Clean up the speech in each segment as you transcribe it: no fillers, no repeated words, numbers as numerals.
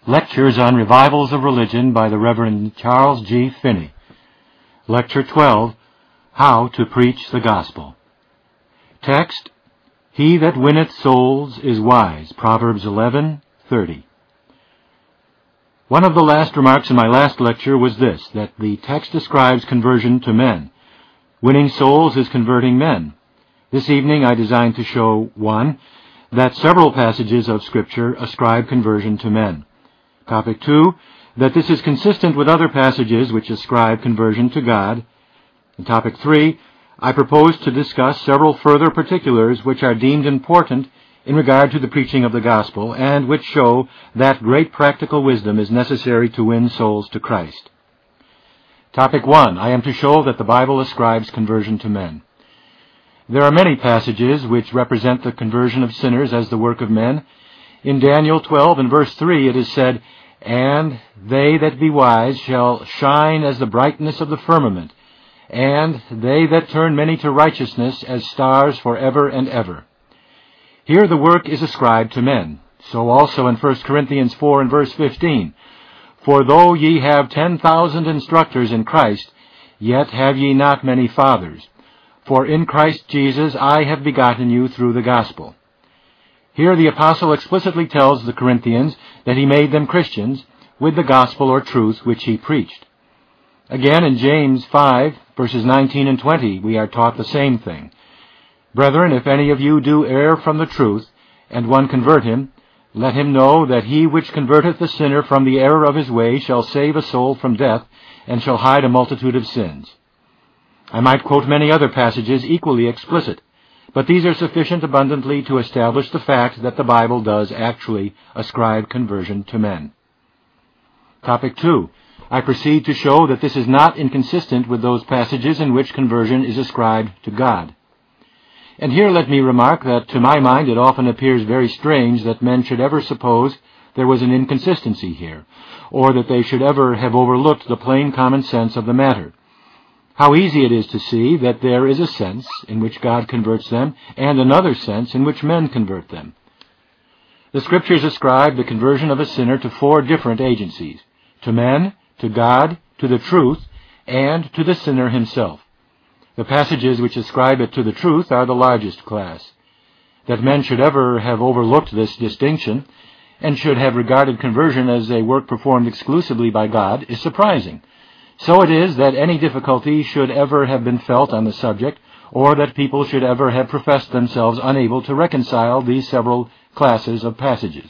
Lectures on Revivals of Religion by the Reverend Charles G. Finney. Lecture 12, How to Preach the Gospel. Text, He that winneth souls is wise, Proverbs 11:30. One of the last remarks in my last lecture was this, that the text describes conversion to men. Winning souls is converting men. This evening I designed to show, 1, that several passages of Scripture ascribe conversion to men. Topic 2, that this is consistent with other passages which ascribe conversion to God. In Topic 3, I propose to discuss several further particulars which are deemed important in regard to the preaching of the gospel and which show that great practical wisdom is necessary to win souls to Christ. Topic 1, I am to show that the Bible ascribes conversion to men. There are many passages which represent the conversion of sinners as the work of men. In Daniel 12 and verse 3 it is said, And they that be wise shall shine as the brightness of the firmament, and they that turn many to righteousness as stars forever and ever. Here the work is ascribed to men. So also in 1 Corinthians 4 and verse 15, For though ye have 10,000 instructors in Christ, yet have ye not many fathers. For in Christ Jesus I have begotten you through the gospel. Here the apostle explicitly tells the Corinthians that he made them Christians with the gospel or truth which he preached. Again, in James 5, verses 19 and 20, we are taught the same thing. Brethren, if any of you do err from the truth, and one convert him, let him know that he which converteth the sinner from the error of his way shall save a soul from death, and shall hide a multitude of sins. I might quote many other passages equally explicit, but these are sufficient abundantly to establish the fact that the Bible does actually ascribe conversion to men. Topic 2. I proceed to show that this is not inconsistent with those passages in which conversion is ascribed to God. And here let me remark that to my mind it often appears very strange that men should ever suppose there was an inconsistency here, or that they should ever have overlooked the plain common sense of the matter. How easy it is to see that there is a sense in which God converts them and another sense in which men convert them. The Scriptures ascribe the conversion of a sinner to 4 different agencies: to men, to God, to the truth, and to the sinner himself. The passages which ascribe it to the truth are the largest class. That men should ever have overlooked this distinction and should have regarded conversion as a work performed exclusively by God is surprising. So it is that any difficulty should ever have been felt on the subject, or that people should ever have professed themselves unable to reconcile these several classes of passages.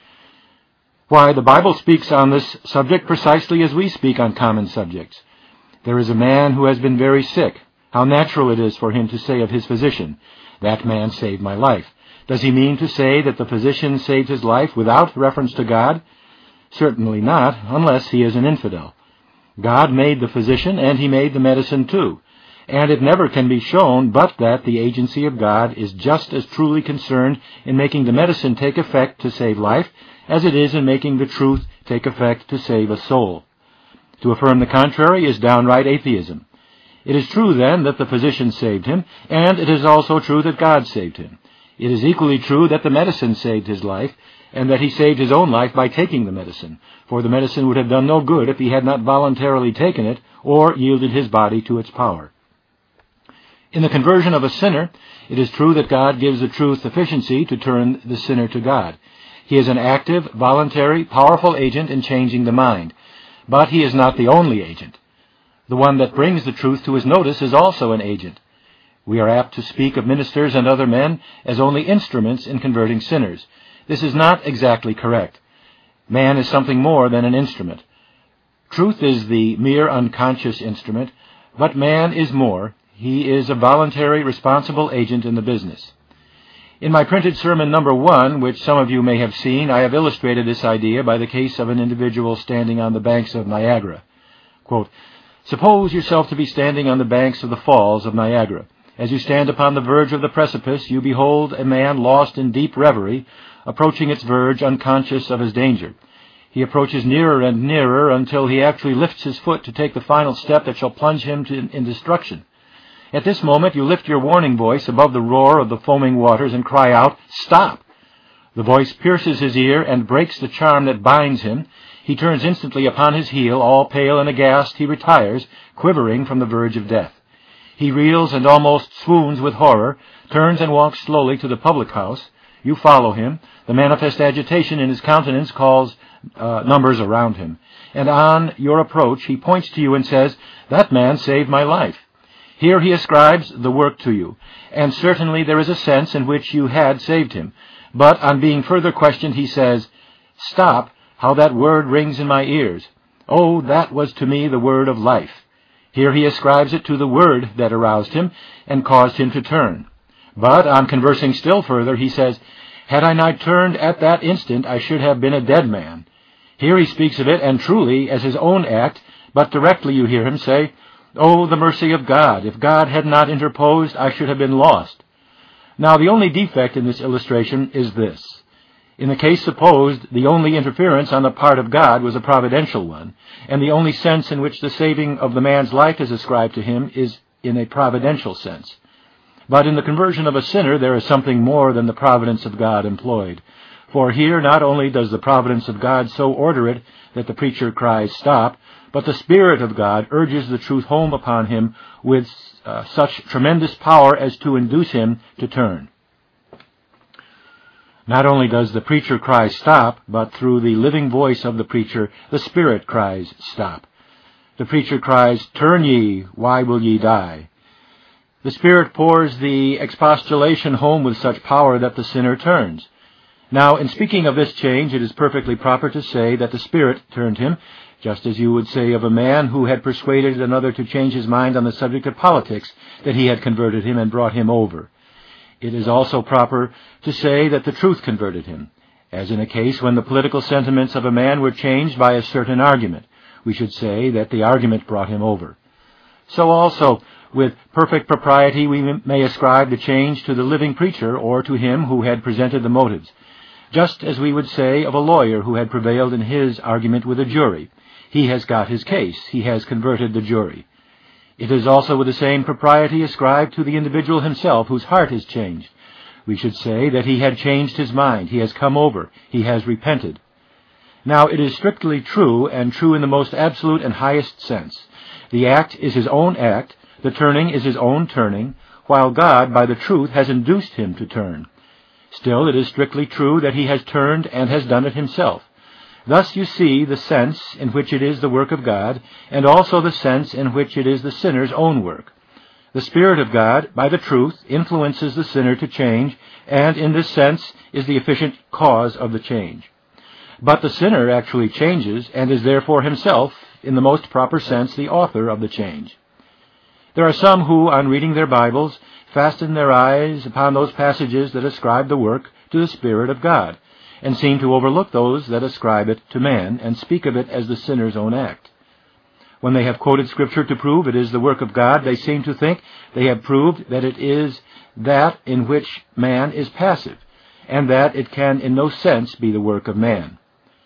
Why, the Bible speaks on this subject precisely as we speak on common subjects. There is a man who has been very sick. How natural it is for him to say of his physician, That man saved my life. Does he mean to say that the physician saved his life without reference to God? Certainly not, unless he is an infidel. God made the physician, and he made the medicine too. And it never can be shown but that the agency of God is just as truly concerned in making the medicine take effect to save life as it is in making the truth take effect to save a soul. To affirm the contrary is downright atheism. It is true, then, that the physician saved him, and it is also true that God saved him. It is equally true that the medicine saved his life, and that he saved his own life by taking the medicine, for the medicine would have done no good if he had not voluntarily taken it or yielded his body to its power. In the conversion of a sinner, it is true that God gives the truth sufficiency to turn the sinner to God. He is an active, voluntary, powerful agent in changing the mind, but he is not the only agent. The one that brings the truth to his notice is also an agent. We are apt to speak of ministers and other men as only instruments in converting sinners. This is not exactly correct. Man is something more than an instrument. Truth is the mere unconscious instrument, but man is more. He is a voluntary, responsible agent in the business. In my printed sermon number 1, which some of you may have seen, I have illustrated this idea by the case of an individual standing on the banks of Niagara. Quote, Suppose yourself to be standing on the banks of the falls of Niagara. As you stand upon the verge of the precipice, you behold a man lost in deep reverie, approaching its verge unconscious of his danger. He approaches nearer and nearer until he actually lifts his foot to take the final step that shall plunge him in destruction. At this moment you lift your warning voice above the roar of the foaming waters and cry out, Stop! The voice pierces his ear and breaks the charm that binds him. He turns instantly upon his heel, all pale and aghast. He retires, quivering from the verge of death. He reels and almost swoons with horror, turns and walks slowly to the public house. You follow him. The manifest agitation in his countenance calls numbers around him. And on your approach, he points to you and says, "That man saved my life." Here he ascribes the work to you, and certainly there is a sense in which you had saved him. But on being further questioned, he says, "Stop, how that word rings in my ears. Oh, that was to me the word of life." Here he ascribes it to the word that aroused him and caused him to turn. But on conversing still further, he says, "Had I not turned at that instant, I should have been a dead man." Here he speaks of it, and truly, as his own act, but directly you hear him say, "Oh, the mercy of God! If God had not interposed, I should have been lost." Now, the only defect in this illustration is this. In the case supposed, the only interference on the part of God was a providential one, and the only sense in which the saving of the man's life is ascribed to him is in a providential sense. But in the conversion of a sinner, there is something more than the providence of God employed. For here not only does the providence of God so order it that the preacher cries, "Stop," but the Spirit of God urges the truth home upon him with such tremendous power as to induce him to turn. Not only does the preacher cry, "Stop," but through the living voice of the preacher, the Spirit cries, "Stop." The preacher cries, "Turn ye, why will ye die?" The Spirit pours the expostulation home with such power that the sinner turns. Now, in speaking of this change, it is perfectly proper to say that the Spirit turned him, just as you would say of a man who had persuaded another to change his mind on the subject of politics, that he had converted him and brought him over. It is also proper to say that the truth converted him, as in a case when the political sentiments of a man were changed by a certain argument. We should say that the argument brought him over. So also, with perfect propriety, we may ascribe the change to the living preacher or to him who had presented the motives, just as we would say of a lawyer who had prevailed in his argument with a jury. He has got his case. He has converted the jury. It is also with the same propriety ascribed to the individual himself whose heart is changed. We should say that he had changed his mind. He has come over. He has repented. Now, it is strictly true, and true in the most absolute and highest sense. The act is his own act. The turning is his own turning, while God, by the truth, has induced him to turn. Still, it is strictly true that he has turned and has done it himself. Thus you see the sense in which it is the work of God, and also the sense in which it is the sinner's own work. The Spirit of God, by the truth, influences the sinner to change, and in this sense is the efficient cause of the change. But the sinner actually changes, and is therefore himself, in the most proper sense, the author of the change. There are some who, on reading their Bibles, fasten their eyes upon those passages that ascribe the work to the Spirit of God, and seem to overlook those that ascribe it to man, and speak of it as the sinner's own act. When they have quoted Scripture to prove it is the work of God, they seem to think they have proved that it is that in which man is passive, and that it can in no sense be the work of man.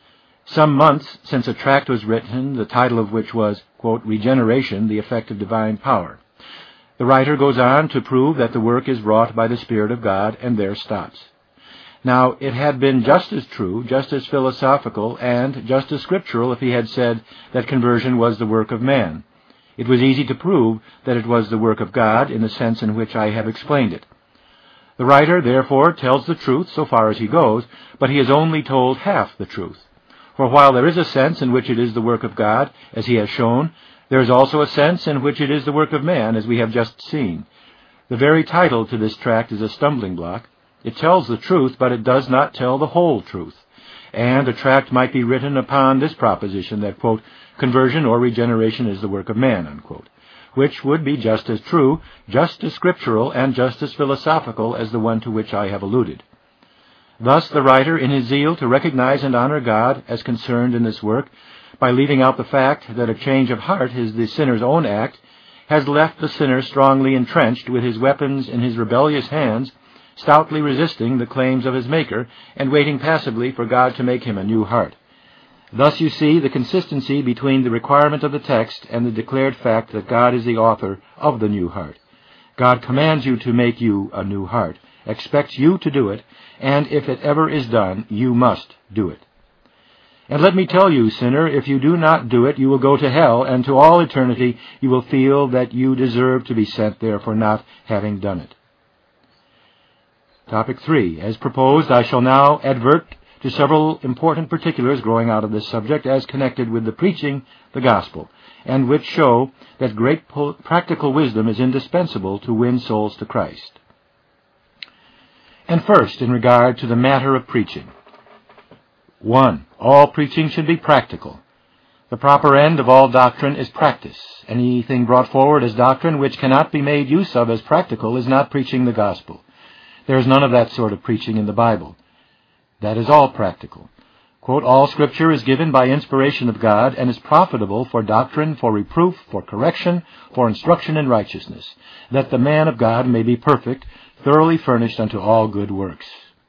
Some months since a tract was written, the title of which was, quote, "Regeneration, the Effect of Divine Power." The writer goes on to prove that the work is wrought by the Spirit of God, and there stops. Now, it had been just as true, just as philosophical, and just as scriptural if he had said that conversion was the work of man. It was easy to prove that it was the work of God in the sense in which I have explained it. The writer, therefore, tells the truth so far as he goes, but he has only told half the truth. For while there is a sense in which it is the work of God, as he has shown, there is also a sense in which it is the work of man, as we have just seen. The very title to this tract is a stumbling block. It tells the truth, but it does not tell the whole truth. And a tract might be written upon this proposition that, quote, "Conversion or regeneration is the work of man," unquote, which would be just as true, just as scriptural, and just as philosophical as the one to which I have alluded. Thus the writer, in his zeal to recognize and honor God as concerned in this work, by leaving out the fact that a change of heart is the sinner's own act, has left the sinner strongly entrenched with his weapons in his rebellious hands, stoutly resisting the claims of his Maker, and waiting passively for God to make him a new heart. Thus you see the consistency between the requirement of the text and the declared fact that God is the author of the new heart. God commands you to make you a new heart, expects you to do it, and if it ever is done, you must do it. And let me tell you, sinner, if you do not do it, you will go to hell, and to all eternity you will feel that you deserve to be sent there for not having done it. Topic 3. As proposed, I shall now advert to several important particulars growing out of this subject as connected with the preaching the gospel, and which show that great practical wisdom is indispensable to win souls to Christ. And first, in regard to the matter of preaching. 1. All preaching should be practical. The proper end of all doctrine is practice. Anything brought forward as doctrine which cannot be made use of as practical is not preaching the gospel. There is none of that sort of preaching in the Bible. That is all practical. Quote, all Scripture is given by inspiration of God and is profitable for doctrine, for reproof, for correction, for instruction in righteousness, that the man of God may be perfect, thoroughly furnished unto all good works.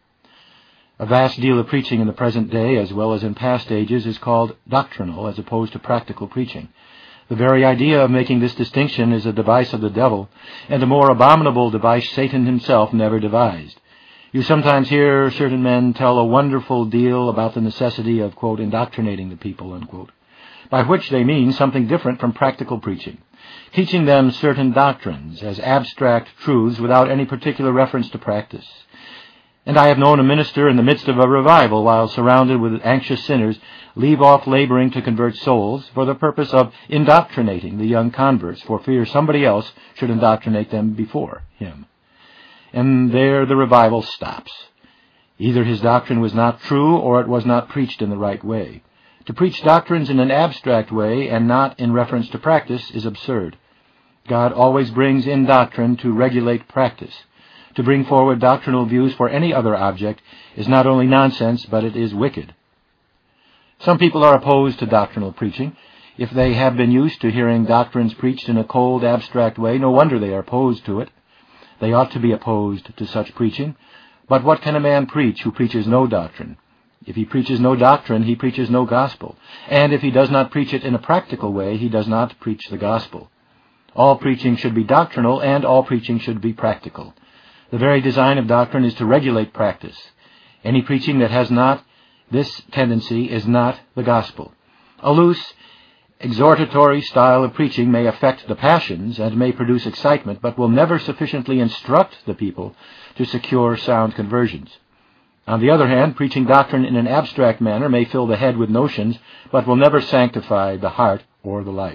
A vast deal of preaching in the present day, as well as in past ages, is called doctrinal as opposed to practical preaching. The very idea of making this distinction is a device of the devil, and a more abominable device Satan himself never devised. You sometimes hear certain men tell a wonderful deal about the necessity of, quote, indoctrinating the people, unquote, by which they mean something different from practical preaching, teaching them certain doctrines as abstract truths without any particular reference to practice. And I have known a minister in the midst of a revival, while surrounded with anxious sinners, leave off laboring to convert souls for the purpose of indoctrinating the young converts, for fear somebody else should indoctrinate them before him. And there the revival stops. Either his doctrine was not true, or it was not preached in the right way. To preach doctrines in an abstract way and not in reference to practice is absurd. God always brings in doctrine to regulate practice. To bring forward doctrinal views for any other object is not only nonsense, but it is wicked. Some people are opposed to doctrinal preaching. If they have been used to hearing doctrines preached in a cold, abstract way, no wonder they are opposed to it. They ought to be opposed to such preaching. But what can a man preach who preaches no doctrine? If he preaches no doctrine, he preaches no gospel. And if he does not preach it in a practical way, he does not preach the gospel. All preaching should be doctrinal, and all preaching should be practical. The very design of doctrine is to regulate practice. Any preaching that has not this tendency is not the gospel. A loose, exhortatory style of preaching may affect the passions and may produce excitement, but will never sufficiently instruct the people to secure sound conversions. On the other hand, preaching doctrine in an abstract manner may fill the head with notions, but will never sanctify the heart or the life.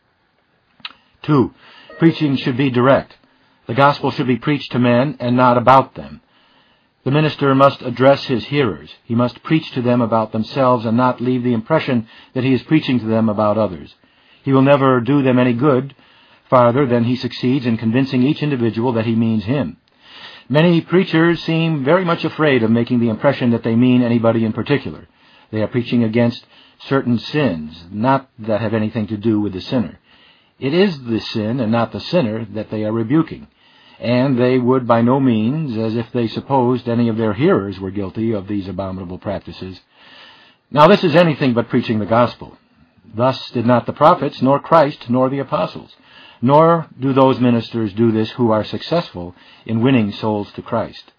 2. Preaching should be direct. The gospel should be preached to men and not about them. The minister must address his hearers. He must preach to them about themselves and not leave the impression that he is preaching to them about others. He will never do them any good farther than he succeeds in convincing each individual that he means him. Many preachers seem very much afraid of making the impression that they mean anybody in particular. They are preaching against certain sins, not that have anything to do with the sinner. It is the sin and not the sinner that they are rebuking. And they would by no means, as if they supposed any of their hearers were guilty of these abominable practices. Now this is anything but preaching the gospel. Thus did not the prophets, nor Christ, nor the apostles. Nor do those ministers do this who are successful in winning souls to Christ.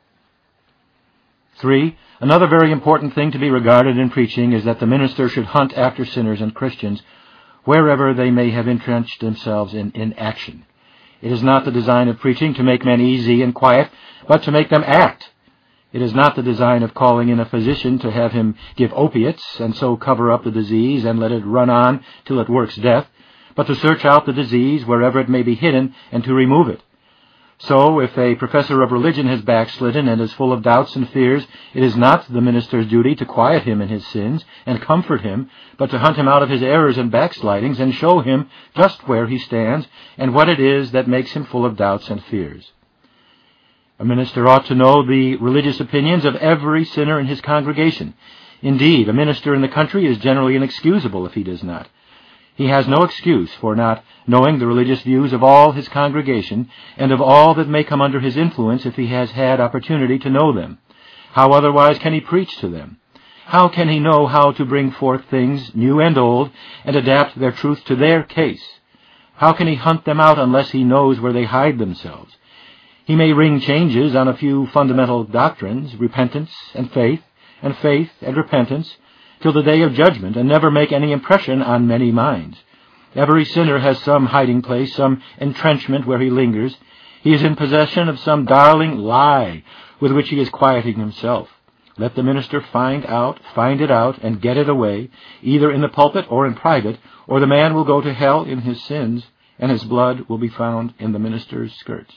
3. Another very important thing to be regarded in preaching is that the minister should hunt after sinners and Christians wherever they may have entrenched themselves in inaction. It is not the design of preaching to make men easy and quiet, but to make them act. It is not the design of calling in a physician to have him give opiates and so cover up the disease and let it run on till it works death, but to search out the disease wherever it may be hidden and to remove it. So, if a professor of religion has backslidden and is full of doubts and fears, it is not the minister's duty to quiet him in his sins and comfort him, but to hunt him out of his errors and backslidings and show him just where he stands and what it is that makes him full of doubts and fears. A minister ought to know the religious opinions of every sinner in his congregation. Indeed, a minister in the country is generally inexcusable if he does not. He has no excuse for not knowing the religious views of all his congregation and of all that may come under his influence if he has had opportunity to know them. How otherwise can he preach to them? How can he know how to bring forth things new and old and adapt their truth to their case? How can he hunt them out unless he knows where they hide themselves? He may ring changes on a few fundamental doctrines, repentance and faith and repentance, till the day of judgment, and never make any impression on many minds. Every sinner has some hiding place, some entrenchment where he lingers. He is in possession of some darling lie with which he is quieting himself. Let the minister find it out, and get it away, either in the pulpit or in private, or the man will go to hell in his sins, and his blood will be found in the minister's skirts.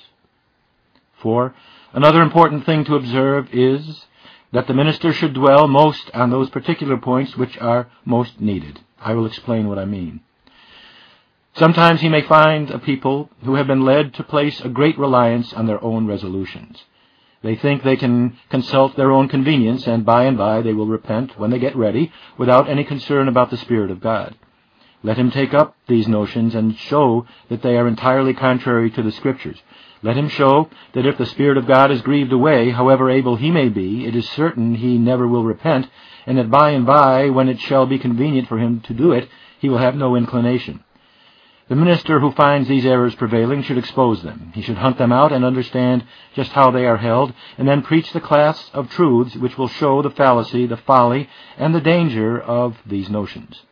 4. Another important thing to observe is that the minister should dwell most on those particular points which are most needed. I will explain what I mean. Sometimes he may find a people who have been led to place a great reliance on their own resolutions. They think they can consult their own convenience, and by they will repent when they get ready, without any concern about the Spirit of God. Let him take up these notions and show that they are entirely contrary to the Scriptures. Let him show that if the Spirit of God is grieved away, however able he may be, it is certain he never will repent, and that by, when it shall be convenient for him to do it, he will have no inclination. The minister who finds these errors prevailing should expose them. He should hunt them out and understand just how they are held, and then preach the class of truths which will show the fallacy, the folly, and the danger of these notions.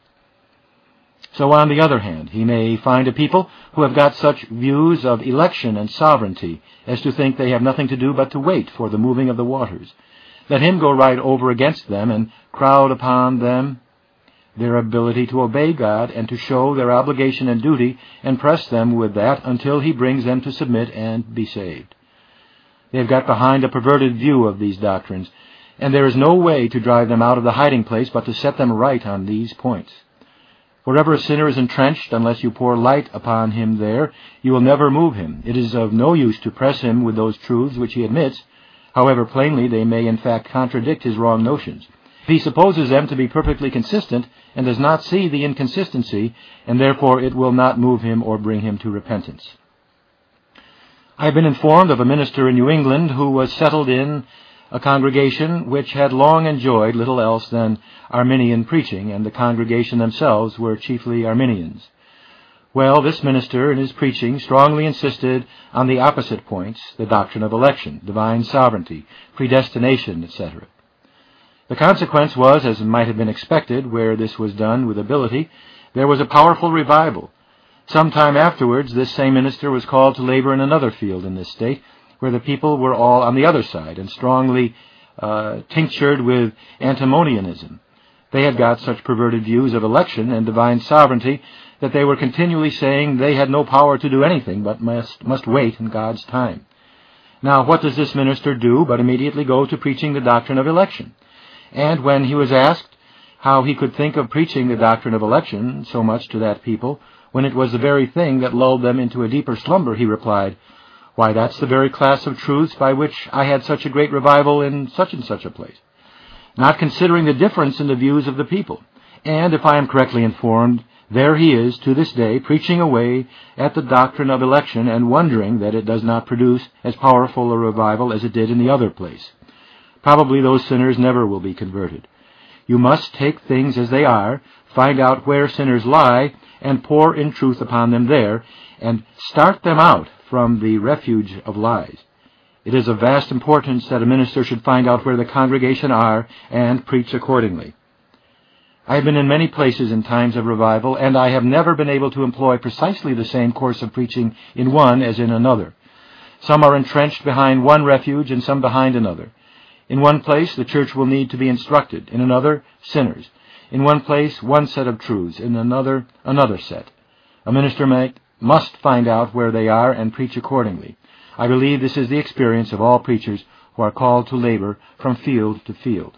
So, on the other hand, he may find a people who have got such views of election and sovereignty as to think they have nothing to do but to wait for the moving of the waters. Let him go right over against them and crowd upon them their ability to obey God and to show their obligation and duty, and press them with that until he brings them to submit and be saved. They have got behind a perverted view of these doctrines, and there is no way to drive them out of the hiding place but to set them right on these points. Wherever a sinner is entrenched, unless you pour light upon him there, you will never move him. It is of no use to press him with those truths which he admits, however plainly they may in fact contradict his wrong notions. If he supposes them to be perfectly consistent and does not see the inconsistency, and therefore it will not move him or bring him to repentance. I have been informed of a minister in New England who was settled in a congregation which had long enjoyed little else than Arminian preaching, and the congregation themselves were chiefly Arminians. Well, this minister in his preaching strongly insisted on the opposite points, the doctrine of election, divine sovereignty, predestination, etc. The consequence was, as might have been expected, where this was done with ability, there was a powerful revival. Some time afterwards, this same minister was called to labor in another field in this state, where the people were all on the other side and strongly tinctured with antinomianism. They had got such perverted views of election and divine sovereignty that they were continually saying they had no power to do anything but must wait in God's time. Now, what does this minister do but immediately go to preaching the doctrine of election? And when he was asked how he could think of preaching the doctrine of election so much to that people, when it was the very thing that lulled them into a deeper slumber, he replied, "Why, that's the very class of truths by which I had such a great revival in such and such a place," not considering the difference in the views of the people. And, if I am correctly informed, there he is to this day preaching away at the doctrine of election and wondering that it does not produce as powerful a revival as it did in the other place. Probably those sinners never will be converted. You must take things as they are, find out where sinners lie, and pour in truth upon them there, and start them out from the refuge of lies. It is of vast importance that a minister should find out where the congregation are and preach accordingly. I have been in many places in times of revival, and I have never been able to employ precisely the same course of preaching in one as in another. Some are entrenched behind one refuge and some behind another. In one place, the church will need to be instructed. In another, sinners. In one place, one set of truths. In another, another set. A minister must find out where they are and preach accordingly. I believe this is the experience of all preachers who are called to labor from field to field.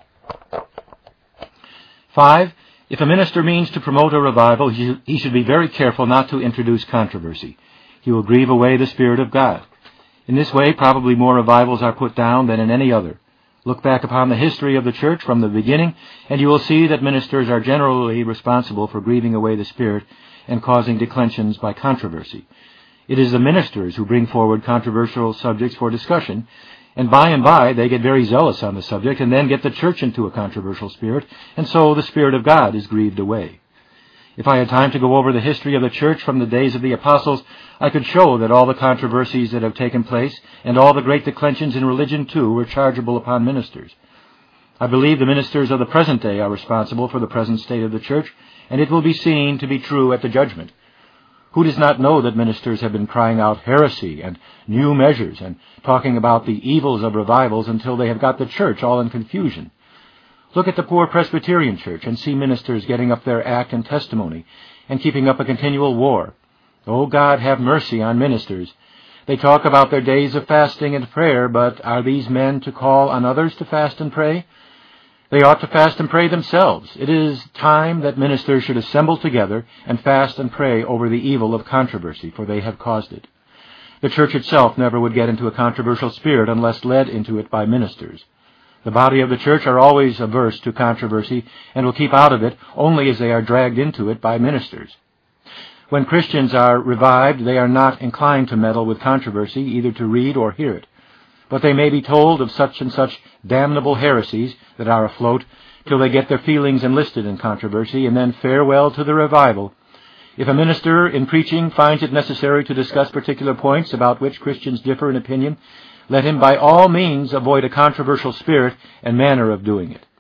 5. If a minister means to promote a revival, he should be very careful not to introduce controversy. He will grieve away the Spirit of God. In this way, probably more revivals are put down than in any other. Look back upon the history of the church from the beginning, and you will see that ministers are generally responsible for grieving away the Spirit and causing declensions by controversy. It is the ministers who bring forward controversial subjects for discussion, and by they get very zealous on the subject and then get the church into a controversial spirit, and so the Spirit of God is grieved away. If I had time to go over the history of the church from the days of the apostles, I could show that all the controversies that have taken place, and all the great declensions in religion too, were chargeable upon ministers. I believe the ministers of the present day are responsible for the present state of the church, and it will be seen to be true at the judgment. Who does not know that ministers have been crying out heresy and new measures and talking about the evils of revivals until they have got the church all in confusion? Look at the poor Presbyterian church and see ministers getting up their act and testimony and keeping up a continual war. Oh, God, have mercy on ministers. They talk about their days of fasting and prayer, but are these men to call on others to fast and pray? They ought to fast and pray themselves. It is time that ministers should assemble together and fast and pray over the evil of controversy, for they have caused it. The church itself never would get into a controversial spirit unless led into it by ministers. The body of the church are always averse to controversy and will keep out of it only as they are dragged into it by ministers. When Christians are revived, they are not inclined to meddle with controversy, either to read or hear it. But they may be told of such and such damnable heresies that are afloat till they get their feelings enlisted in controversy, and then farewell to the revival. If a minister in preaching finds it necessary to discuss particular points about which Christians differ in opinion, let him by all means avoid a controversial spirit and manner of doing it.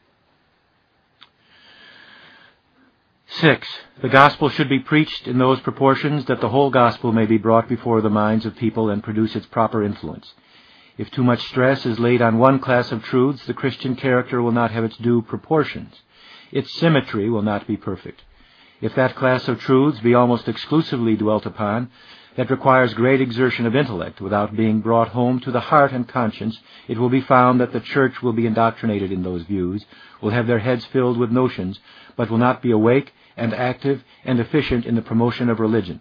6. The gospel should be preached in those proportions that the whole gospel may be brought before the minds of people and produce its proper influence. If too much stress is laid on one class of truths, the Christian character will not have its due proportions. Its symmetry will not be perfect. If that class of truths be almost exclusively dwelt upon, that requires great exertion of intellect without being brought home to the heart and conscience, it will be found that the church will be indoctrinated in those views, will have their heads filled with notions, but will not be awake and active and efficient in the promotion of religion.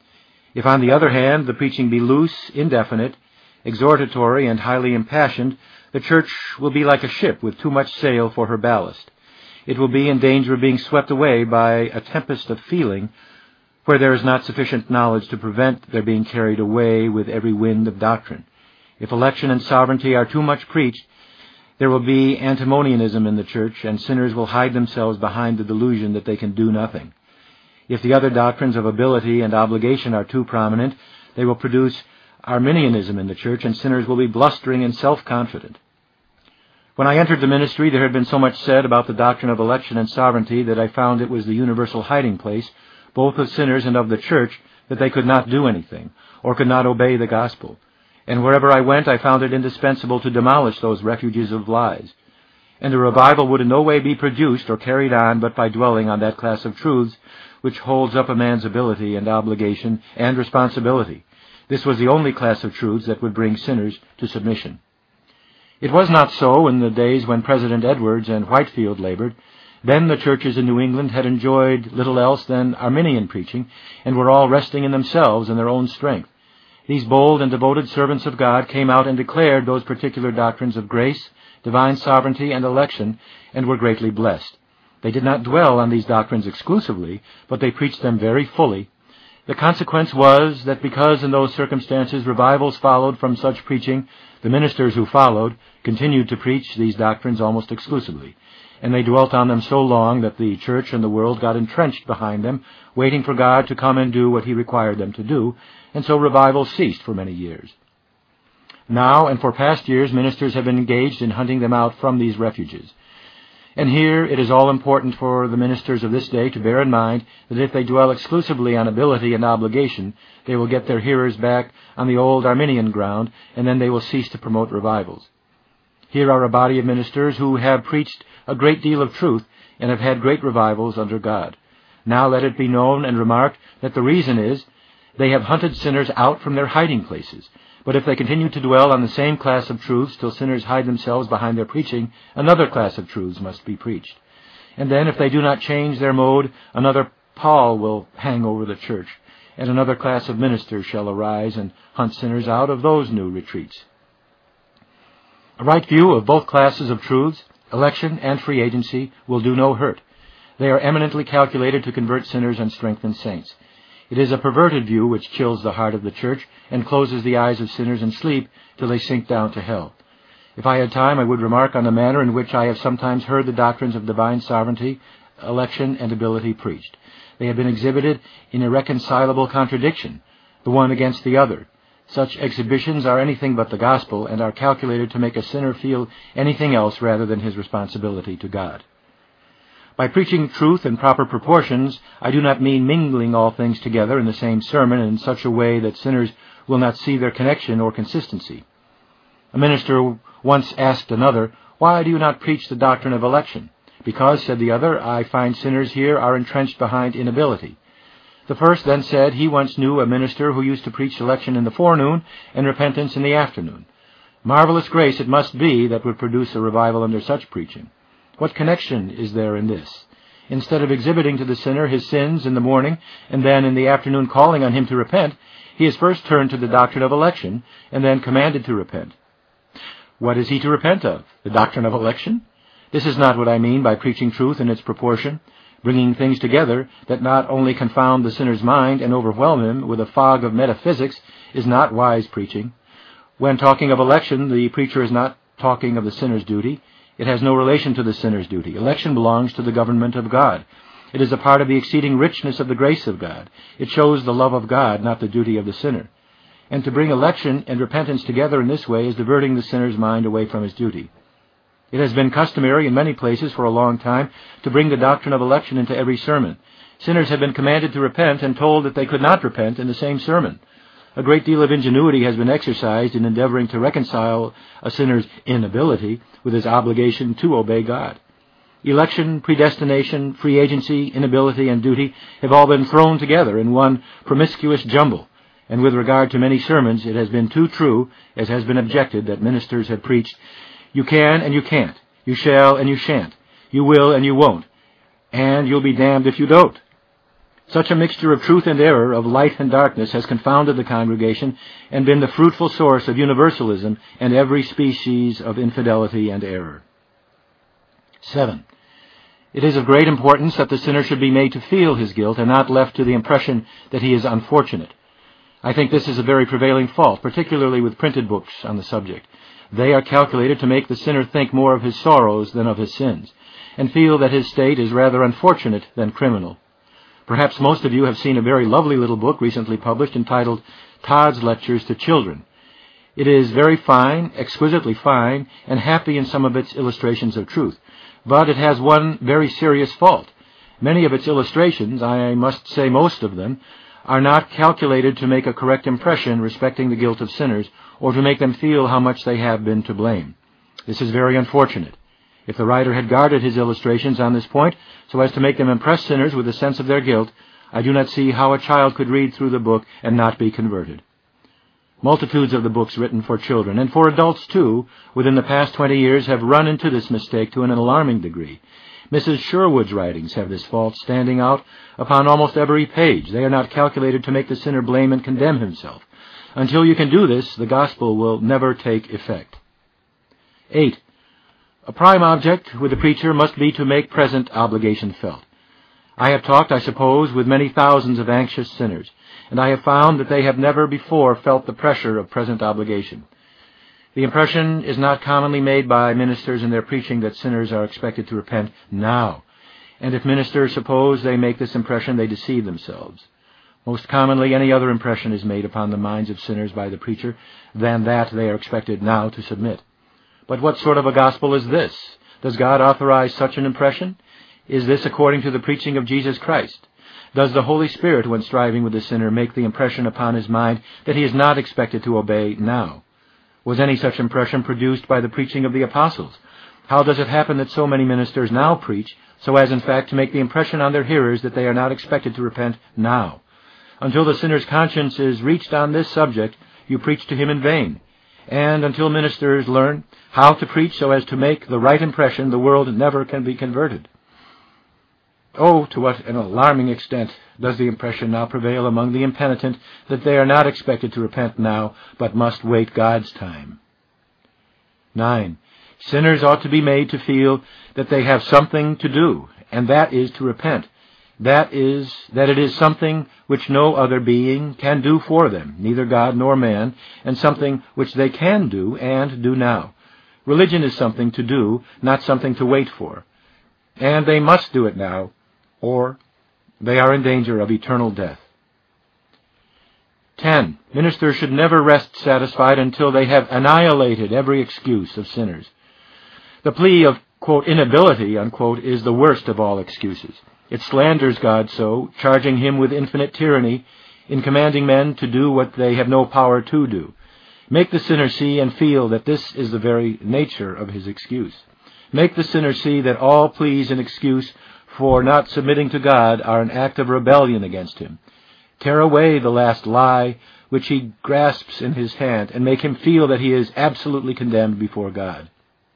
If, on the other hand, the preaching be loose, indefinite, exhortatory, and highly impassioned, the church will be like a ship with too much sail for her ballast. It will be in danger of being swept away by a tempest of feeling, where there is not sufficient knowledge to prevent their being carried away with every wind of doctrine. If election and sovereignty are too much preached, there will be antinomianism in the church, and sinners will hide themselves behind the delusion that they can do nothing. If the other doctrines of ability and obligation are too prominent, they will produce Arminianism in the church, and sinners will be blustering and self-confident. When I entered the ministry, there had been so much said about the doctrine of election and sovereignty that I found it was the universal hiding place, both of sinners and of the church, that they could not do anything, or could not obey the gospel. And wherever I went, I found it indispensable to demolish those refuges of lies. And a revival would in no way be produced or carried on but by dwelling on that class of truths which holds up a man's ability and obligation and responsibility. This was the only class of truths that would bring sinners to submission. It was not so in the days when President Edwards and Whitefield labored. Then the churches in New England had enjoyed little else than Arminian preaching, and were all resting in themselves and their own strength. These bold and devoted servants of God came out and declared those particular doctrines of grace, divine sovereignty, and election, and were greatly blessed. They did not dwell on these doctrines exclusively, but they preached them very fully. The consequence was that because in those circumstances revivals followed from such preaching, the ministers who followed continued to preach these doctrines almost exclusively, and they dwelt on them so long that the church and the world got entrenched behind them, waiting for God to come and do what He required them to do, and so revival ceased for many years. Now, and for past years, ministers have been engaged in hunting them out from these refuges. And here it is all important for the ministers of this day to bear in mind that if they dwell exclusively on ability and obligation, they will get their hearers back on the old Arminian ground, and then they will cease to promote revivals. Here are a body of ministers who have preached a great deal of truth and have had great revivals under God. Now let it be known and remarked that the reason is they have hunted sinners out from their hiding places. But if they continue to dwell on the same class of truths till sinners hide themselves behind their preaching, another class of truths must be preached. And then if they do not change their mode, another pall will hang over the church, and another class of ministers shall arise and hunt sinners out of those new retreats. A right view of both classes of truths, election and free agency, will do no hurt. They are eminently calculated to convert sinners and strengthen saints. It is a perverted view which chills the heart of the church and closes the eyes of sinners in sleep till they sink down to hell. If I had time, I would remark on the manner in which I have sometimes heard the doctrines of divine sovereignty election and ability preached. They have been exhibited in irreconcilable contradiction, the one against the other. Such exhibitions are anything but the gospel and are calculated to make a sinner feel anything else rather than his responsibility to God. By preaching truth in proper proportions, I do not mean mingling all things together in the same sermon in such a way that sinners will not see their connection or consistency. A minister once asked another, "Why do you not preach the doctrine of election?" "Because," said the other, "I find sinners here are entrenched behind inability." The first then said he once knew a minister who used to preach election in the forenoon and repentance in the afternoon. Marvelous grace it must be that would produce a revival under such preaching. What connection is there in this? Instead of exhibiting to the sinner his sins in the morning and then in the afternoon calling on him to repent, he is first turned to the doctrine of election and then commanded to repent. What is he to repent of? The doctrine of election? This is not what I mean by preaching truth in its proportion. Bringing things together that not only confound the sinner's mind and overwhelm him with a fog of metaphysics is not wise preaching. When talking of election, the preacher is not talking of the sinner's duty. It has no relation to the sinner's duty. Election belongs to the government of God. It is a part of the exceeding richness of the grace of God. It shows the love of God, not the duty of the sinner. And to bring election and repentance together in this way is diverting the sinner's mind away from his duty. It has been customary in many places for a long time to bring the doctrine of election into every sermon. Sinners have been commanded to repent and told that they could not repent in the same sermon. A great deal of ingenuity has been exercised in endeavoring to reconcile a sinner's inability with his obligation to obey God. Election, predestination, free agency, inability, and duty have all been thrown together in one promiscuous jumble, and with regard to many sermons it has been too true, as has been objected, that ministers have preached, "You can and you can't, you shall and you shan't, you will and you won't, and you'll be damned if you don't." Such a mixture of truth and error, of light and darkness, has confounded the congregation and been the fruitful source of universalism and every species of infidelity and error. 7. It is of great importance that the sinner should be made to feel his guilt and not left to the impression that he is unfortunate. I think this is a very prevailing fault, particularly with printed books on the subject. They are calculated to make the sinner think more of his sorrows than of his sins, and feel that his state is rather unfortunate than criminal. Perhaps most of you have seen a very lovely little book recently published entitled Todd's Lectures to Children. It is very fine, exquisitely fine, and happy in some of its illustrations of truth. But it has one very serious fault. Many of its illustrations, I must say most of them, are not calculated to make a correct impression respecting the guilt of sinners, or to make them feel how much they have been to blame. This is very unfortunate. If the writer had guarded his illustrations on this point so as to make them impress sinners with a sense of their guilt, I do not see how a child could read through the book and not be converted. Multitudes of the books written for children, and for adults too, within the past 20 years have run into this mistake to an alarming degree. Mrs. Sherwood's writings have this fault standing out upon almost every page. They are not calculated to make the sinner blame and condemn himself. Until you can do this, the gospel will never take effect. 8. A prime object with the preacher must be to make present obligation felt. I have talked, I suppose, with many thousands of anxious sinners, and I have found that they have never before felt the pressure of present obligation. The impression is not commonly made by ministers in their preaching that sinners are expected to repent now, and if ministers suppose they make this impression, they deceive themselves. Most commonly, any other impression is made upon the minds of sinners by the preacher than that they are expected now to submit. But what sort of a gospel is this? Does God authorize such an impression? Is this according to the preaching of Jesus Christ? Does the Holy Spirit, when striving with the sinner, make the impression upon his mind that he is not expected to obey now? Was any such impression produced by the preaching of the apostles? How does it happen that so many ministers now preach, so as in fact to make the impression on their hearers that they are not expected to repent now? Until the sinner's conscience is reached on this subject, you preach to him in vain. And until ministers learn how to preach so as to make the right impression, the world never can be converted. Oh, to what an alarming extent does the impression now prevail among the impenitent that they are not expected to repent now, but must wait God's time. 9. Sinners ought to be made to feel that they have something to do, and that is to repent. That it is something which no other being can do for them, neither God nor man, and something which they can do and do now. Religion is something to do, not something to wait for. and they must do it now, or they are in danger of eternal death. 10. Ministers should never rest satisfied until they have annihilated every excuse of sinners. The plea of, quote, inability, unquote, is the worst of all excuses. It slanders God so, charging him with infinite tyranny in commanding men to do what they have no power to do. Make the sinner see and feel that this is the very nature of his excuse. Make the sinner see that all pleas and excuse for not submitting to God are an act of rebellion against him. Tear away the last lie which he grasps in his hand, and make him feel that he is absolutely condemned before God.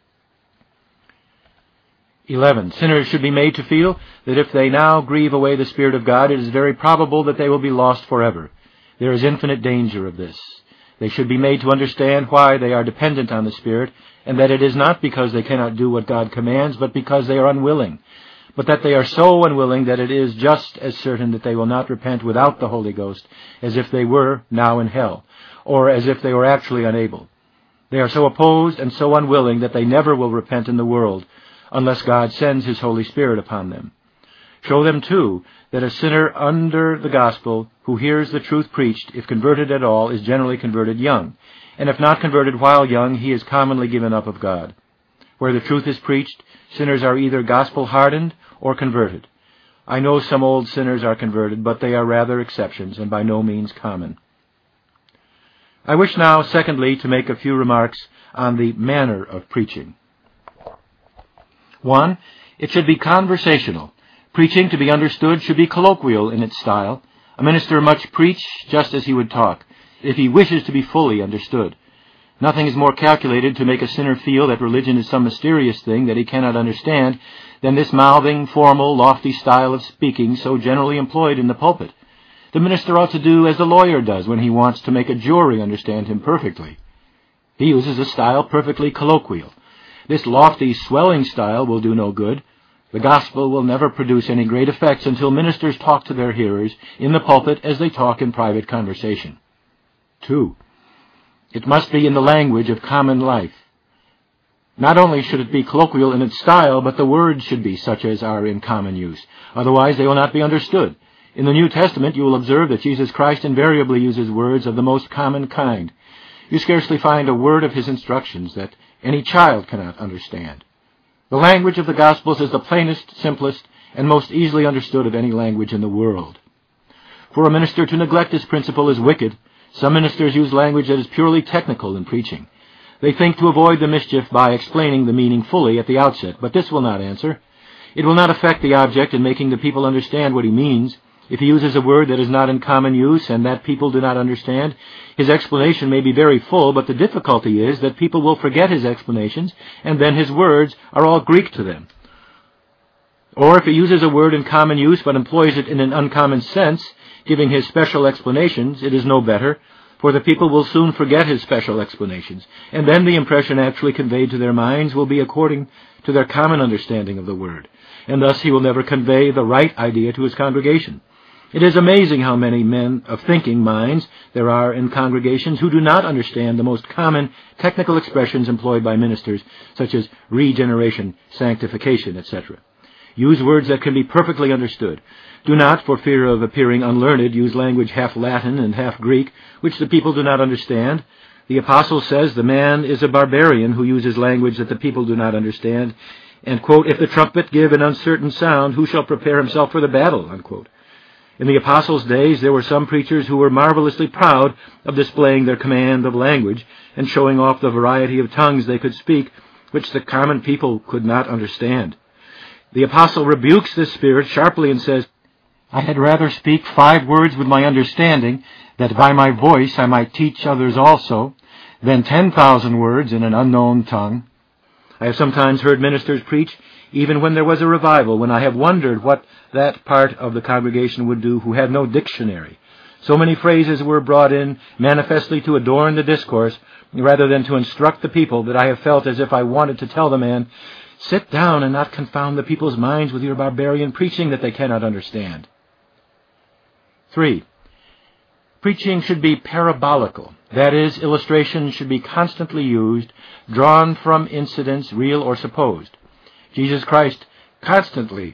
11. Sinners should be made to feel that if they now grieve away the Spirit of God, it is very probable that they will be lost forever. There is infinite danger of this. They should be made to understand why they are dependent on the Spirit, and that it is not because they cannot do what God commands, but because they are unwilling. But that they are so unwilling that it is just as certain that they will not repent without the Holy Ghost as if they were now in hell, or as if they were actually unable. They are so opposed and so unwilling that they never will repent in the world, unless God sends His Holy Spirit upon them. Show them, too, that a sinner under the gospel who hears the truth preached, if converted at all, is generally converted young, and if not converted while young, he is commonly given up of God. Where the truth is preached, sinners are either gospel-hardened or converted. I know some old sinners are converted, but they are rather exceptions, and by no means common. I wish now, secondly, to make a few remarks on the manner of preaching. 1. It should be conversational. Preaching, to be understood, should be colloquial in its style. A minister must preach just as he would talk, if he wishes to be fully understood. Nothing is more calculated to make a sinner feel that religion is some mysterious thing that he cannot understand than this mouthing, formal, lofty style of speaking so generally employed in the pulpit. The minister ought to do as the lawyer does when he wants to make a jury understand him perfectly. He uses a style perfectly colloquial. This lofty, swelling style will do no good. The gospel will never produce any great effects until ministers talk to their hearers in the pulpit as they talk in private conversation. 2. It must be in the language of common life. Not only should it be colloquial in its style, but the words should be such as are in common use. Otherwise they will not be understood. In the New Testament you will observe that Jesus Christ invariably uses words of the most common kind. You scarcely find a word of his instructions that any child cannot understand. The language of the Gospels is the plainest, simplest, and most easily understood of any language in the world. For a minister to neglect this principle is wicked. Some ministers use language that is purely technical in preaching. They think to avoid the mischief by explaining the meaning fully at the outset, but this will not answer. It will not affect the object in making the people understand what he means. If he uses a word that is not in common use and that people do not understand, his explanation may be very full, but the difficulty is that people will forget his explanations, and then his words are all Greek to them. Or if he uses a word in common use but employs it in an uncommon sense, giving his special explanations, it is no better, for the people will soon forget his special explanations, and then the impression actually conveyed to their minds will be according to their common understanding of the word, and thus he will never convey the right idea to his congregation. It is amazing how many men of thinking minds there are in congregations who do not understand the most common technical expressions employed by ministers, such as regeneration, sanctification, etc. Use words that can be perfectly understood. Do not, for fear of appearing unlearned, use language half Latin and half Greek, which the people do not understand. The apostle says the man is a barbarian who uses language that the people do not understand, and, quote, if the trumpet give an uncertain sound, who shall prepare himself for the battle, unquote. In the apostles' days, there were some preachers who were marvelously proud of displaying their command of language and showing off the variety of tongues they could speak, which the common people could not understand. The apostle rebukes this spirit sharply and says, I had rather speak 5 words with my understanding, that by my voice I might teach others also, than 10,000 words in an unknown tongue. I have sometimes heard ministers preach, even when there was a revival, when I have wondered what that part of the congregation would do who had no dictionary. So many phrases were brought in manifestly to adorn the discourse, rather than to instruct the people, that I have felt as if I wanted to tell the man, sit down and not confound the people's minds with your barbarian preaching that they cannot understand. 3. Preaching should be parabolical. That is, illustrations should be constantly used, drawn from incidents, real or supposed. Jesus Christ constantly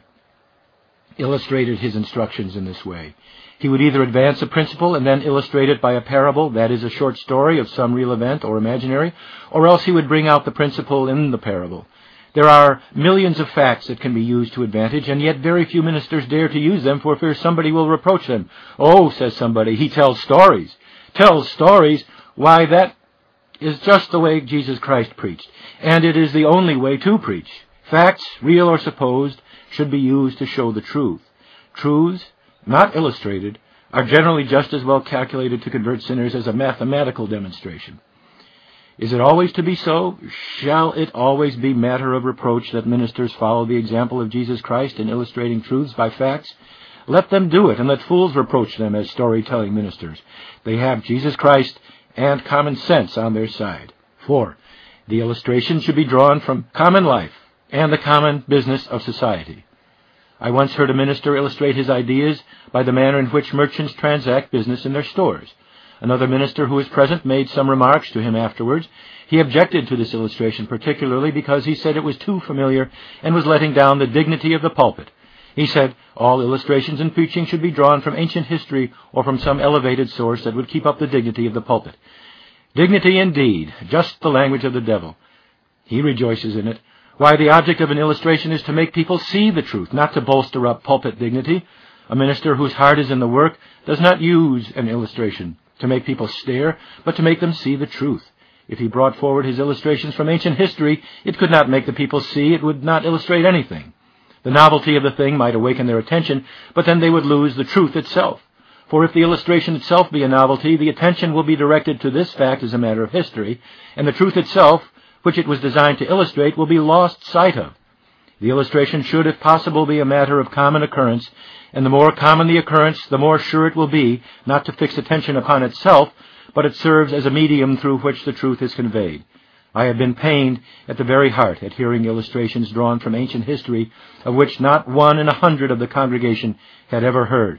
illustrated his instructions in this way. He would either advance a principle and then illustrate it by a parable, that is, a short story of some real event or imaginary, or else he would bring out the principle in the parable. There are millions of facts that can be used to advantage, and yet very few ministers dare to use them for fear somebody will reproach them. "Oh," says somebody, "he tells stories." Tells stories? Why, that is just the way Jesus Christ preached, and it is the only way to preach. Facts, real or supposed, should be used to show the truth. Truths, not illustrated, are generally just as well calculated to convert sinners as a mathematical demonstration. Is it always to be so? Shall it always be matter of reproach that ministers follow the example of Jesus Christ in illustrating truths by facts? Let them do it, and let fools reproach them as storytelling ministers. They have Jesus Christ and common sense on their side. 4. The illustration should be drawn from common life and the common business of society. I once heard a minister illustrate his ideas by the manner in which merchants transact business in their stores. Another minister who was present made some remarks to him afterwards. He objected to this illustration particularly because he said it was too familiar and was letting down the dignity of the pulpit. He said all illustrations in preaching should be drawn from ancient history or from some elevated source that would keep up the dignity of the pulpit. Dignity indeed, just the language of the devil. He rejoices in it. Why, the object of an illustration is to make people see the truth, not to bolster up pulpit dignity. A minister whose heart is in the work does not use an illustration to make people stare, but to make them see the truth. If he brought forward his illustrations from ancient history, it could not make the people see, it would not illustrate anything. The novelty of the thing might awaken their attention, but then they would lose the truth itself. For if the illustration itself be a novelty, the attention will be directed to this fact as a matter of history, and the truth itself, which it was designed to illustrate, will be lost sight of. The illustration should, if possible, be a matter of common occurrence, and the more common the occurrence, the more sure it will be not to fix attention upon itself, but it serves as a medium through which the truth is conveyed. I have been pained at the very heart at hearing illustrations drawn from ancient history of which not 1 in 100 of the congregation had ever heard.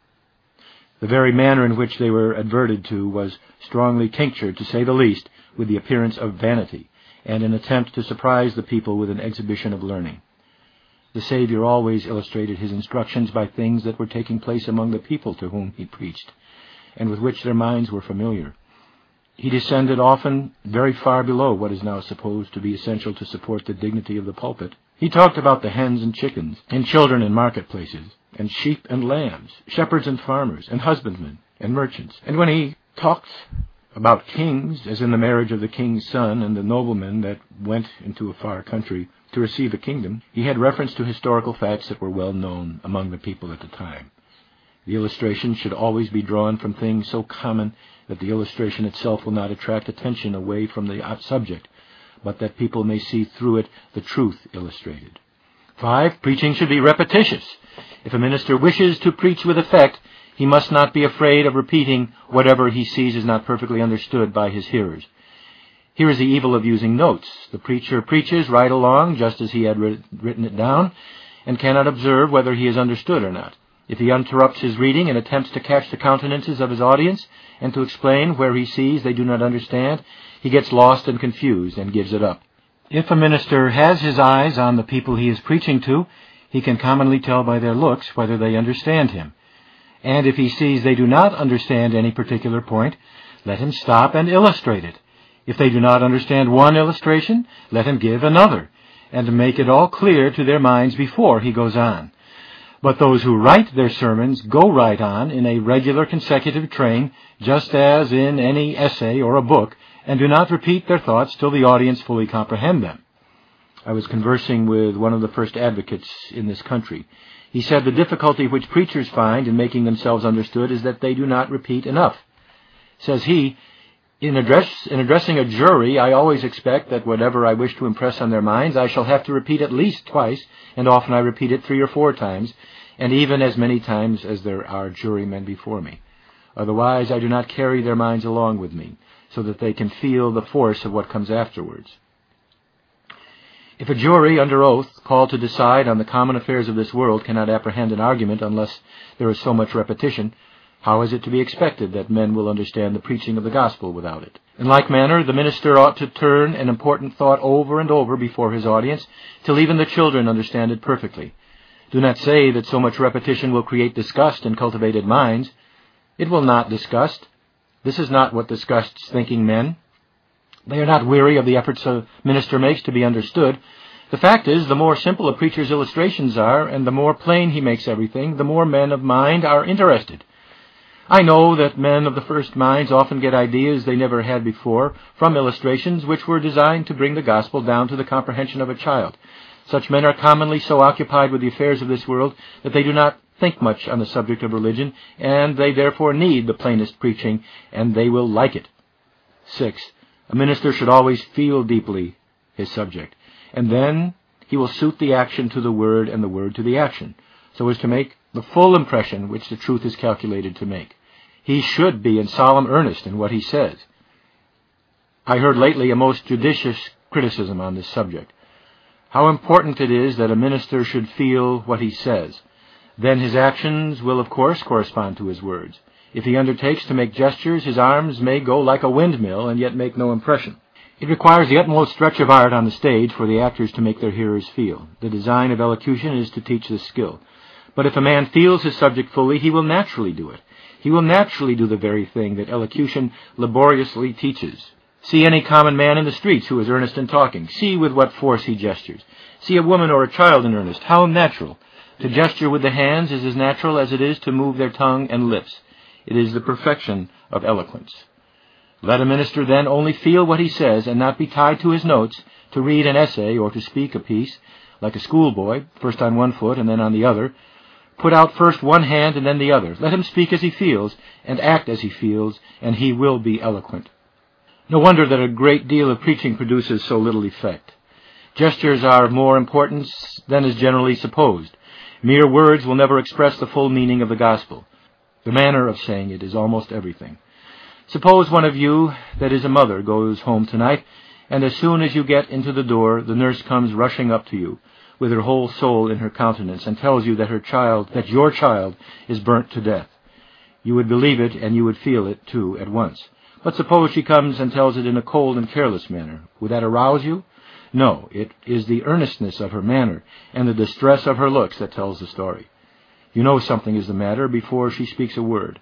The very manner in which they were adverted to was strongly tinctured, to say the least, with the appearance of vanity, and an attempt to surprise the people with an exhibition of learning. The Savior always illustrated his instructions by things that were taking place among the people to whom he preached, and with which their minds were familiar. He descended often very far below what is now supposed to be essential to support the dignity of the pulpit. He talked about the hens and chickens, and children in marketplaces, and sheep and lambs, shepherds and farmers, and husbandmen and merchants. And when he talked about kings, as in the marriage of the king's son and the nobleman that went into a far country to receive a kingdom, he had reference to historical facts that were well known among the people at the time. The illustration should always be drawn from things so common that the illustration itself will not attract attention away from the subject, but that people may see through it the truth illustrated. 5. Preaching should be repetitious. If a minister wishes to preach with effect, he must not be afraid of repeating whatever he sees is not perfectly understood by his hearers. Here is the evil of using notes. The preacher preaches right along, just as he had written it down, and cannot observe whether he is understood or not. If he interrupts his reading and attempts to catch the countenances of his audience and to explain where he sees they do not understand, he gets lost and confused and gives it up. If a minister has his eyes on the people he is preaching to, he can commonly tell by their looks whether they understand him. And if he sees they do not understand any particular point, let him stop and illustrate it. If they do not understand one illustration, let him give another, and make it all clear to their minds before he goes on. But those who write their sermons go right on in a regular consecutive train, just as in any essay or a book, and do not repeat their thoughts till the audience fully comprehend them. I was conversing with one of the first advocates in this country. He said the difficulty which preachers find in making themselves understood is that they do not repeat enough. Says he, in addressing a jury, I always expect that whatever I wish to impress on their minds, I shall have to repeat at least twice, and often I repeat it 3 or 4 times, and even as many times as there are jurymen before me. Otherwise, I do not carry their minds along with me, so that they can feel the force of what comes afterwards. If a jury, under oath, called to decide on the common affairs of this world, cannot apprehend an argument unless there is so much repetition, How is it to be expected that men will understand the preaching of the gospel without it? In like manner, the minister ought to turn an important thought over and over before his audience, till even the children understand it perfectly. Do not say that so much repetition will create disgust in cultivated minds. It will not disgust. This is not what disgusts thinking men. They are not weary of the efforts a minister makes to be understood. The fact is, the more simple a preacher's illustrations are, and the more plain he makes everything, the more men of mind are interested. I know that men of the first minds often get ideas they never had before from illustrations which were designed to bring the gospel down to the comprehension of a child. Such men are commonly so occupied with the affairs of this world that they do not think much on the subject of religion, and they therefore need the plainest preaching, and they will like it. 6. A minister should always feel deeply his subject, and then he will suit the action to the word and the word to the action, so as to make the full impression which the truth is calculated to make. He should be in solemn earnest in what he says. I heard lately a most judicious criticism on this subject. How important it is that a minister should feel what he says. Then his actions will, of course, correspond to his words. If he undertakes to make gestures, his arms may go like a windmill and yet make no impression. It requires the utmost stretch of art on the stage for the actors to make their hearers feel. The design of elocution is to teach this skill. But if a man feels his subject fully, he will naturally do it. He will naturally do the very thing that elocution laboriously teaches. See any common man in the streets who is earnest in talking. See with what force he gestures. See a woman or a child in earnest. How natural! To gesture with the hands is as natural as it is to move their tongue and lips. It is the perfection of eloquence. Let a minister then only feel what he says and not be tied to his notes to read an essay or to speak a piece, like a schoolboy, first on one foot and then on the other. Put out first one hand and then the other. Let him speak as he feels and act as he feels, and he will be eloquent. No wonder that a great deal of preaching produces so little effect. Gestures are of more importance than is generally supposed. Mere words will never express the full meaning of the gospel. The manner of saying it is almost everything. Suppose one of you, that is a mother, goes home tonight, and as soon as you get into the door, the nurse comes rushing up to you, with her whole soul in her countenance, and tells you that your child is burnt to death. You would believe it, and you would feel it, too, at once. But suppose she comes and tells it in a cold and careless manner. Would that arouse you? No, it is the earnestness of her manner and the distress of her looks that tells the story. You know something is the matter before she speaks a word.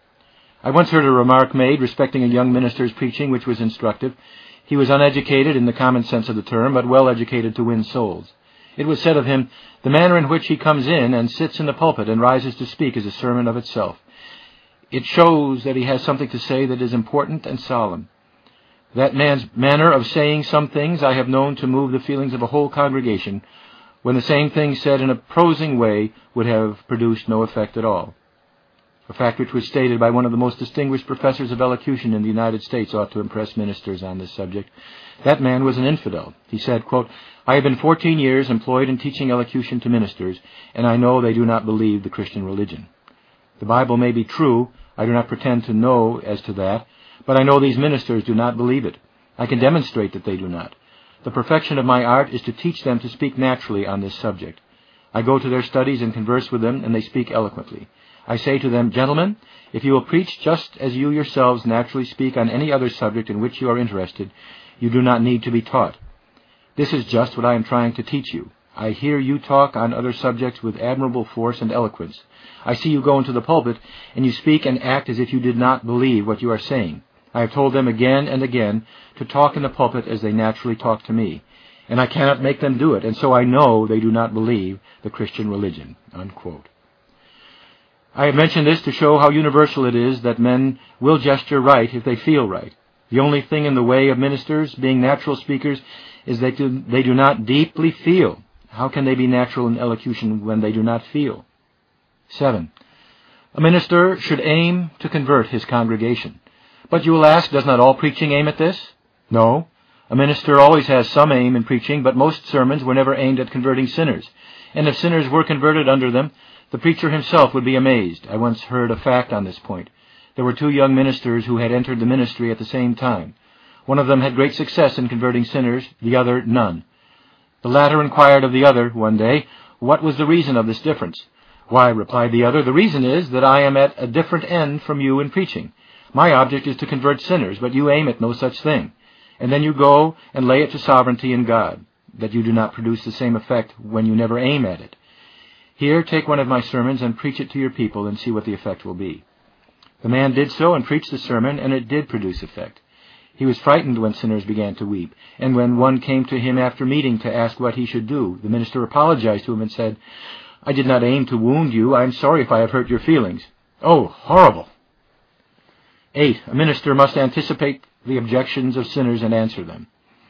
I once heard a remark made respecting a young minister's preaching which was instructive. He was uneducated in the common sense of the term, but well educated to win souls. It was said of him, the manner in which he comes in and sits in the pulpit and rises to speak is a sermon of itself. It shows that he has something to say that is important and solemn. That man's manner of saying some things I have known to move the feelings of a whole congregation, when the same thing said in a prosing way would have produced no effect at all. A fact which was stated by one of the most distinguished professors of elocution in the United States ought to impress ministers on this subject. That man was an infidel. He said, quote, I have been 14 years employed in teaching elocution to ministers, and I know they do not believe the Christian religion. The Bible may be true. I do not pretend to know as to that, but I know these ministers do not believe it. I can demonstrate that they do not. The perfection of my art is to teach them to speak naturally on this subject. I go to their studies and converse with them, and they speak eloquently. I say to them, gentlemen, if you will preach just as you yourselves naturally speak on any other subject in which you are interested, you do not need to be taught. This is just what I am trying to teach you. I hear you talk on other subjects with admirable force and eloquence. I see you go into the pulpit, and you speak and act as if you did not believe what you are saying. I have told them again and again to talk in the pulpit as they naturally talk to me, and I cannot make them do it, and so I know they do not believe the Christian religion." Unquote. I have mentioned this to show how universal it is that men will gesture right if they feel right. The only thing in the way of ministers being natural speakers is that they do not deeply feel. How can they be natural in elocution when they do not feel? 7. A minister should aim to convert his congregation. But you will ask, does not all preaching aim at this? No. A minister always has some aim in preaching, but most sermons were never aimed at converting sinners. And if sinners were converted under them, the preacher himself would be amazed. I once heard a fact on this point. There were 2 young ministers who had entered the ministry at the same time. One of them had great success in converting sinners, the other none. The latter inquired of the other one day, what was the reason of this difference? "Why," replied the other, "the reason is that I am at a different end from you in preaching. My object is to convert sinners, but you aim at no such thing. And then you go and lay it to sovereignty in God, that you do not produce the same effect when you never aim at it. Here, take one of my sermons and preach it to your people and see what the effect will be." The man did so and preached the sermon, and it did produce effect. He was frightened when sinners began to weep, and when one came to him after meeting to ask what he should do, the minister apologized to him and said, "I did not aim to wound you. I am sorry if I have hurt your feelings." Oh, horrible! 8. A minister must anticipate the objections of sinners and answer them.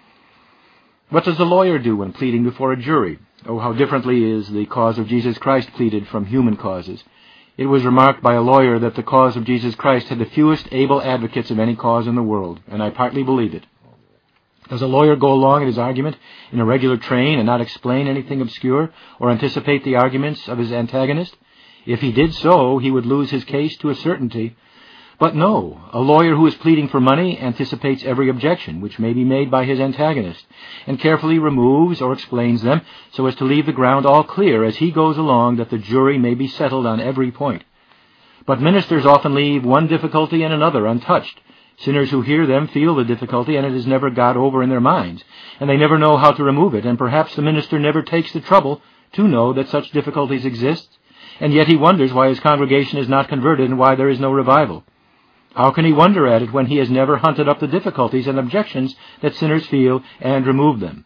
What does the lawyer do when pleading before a jury? Oh, how differently is the cause of Jesus Christ pleaded from human causes. It was remarked by a lawyer that the cause of Jesus Christ had the fewest able advocates of any cause in the world, and I partly believe it. Does a lawyer go along in his argument in a regular train and not explain anything obscure or anticipate the arguments of his antagonist? If he did so, he would lose his case to a certainty. But no, a lawyer who is pleading for money anticipates every objection which may be made by his antagonist, and carefully removes or explains them so as to leave the ground all clear as he goes along, that the jury may be settled on every point. But ministers often leave one difficulty and another untouched. Sinners who hear them feel the difficulty, and it is never got over in their minds, and they never know how to remove it, and perhaps the minister never takes the trouble to know that such difficulties exist, and yet he wonders why his congregation is not converted and why there is no revival. How can he wonder at it when he has never hunted up the difficulties and objections that sinners feel and removed them?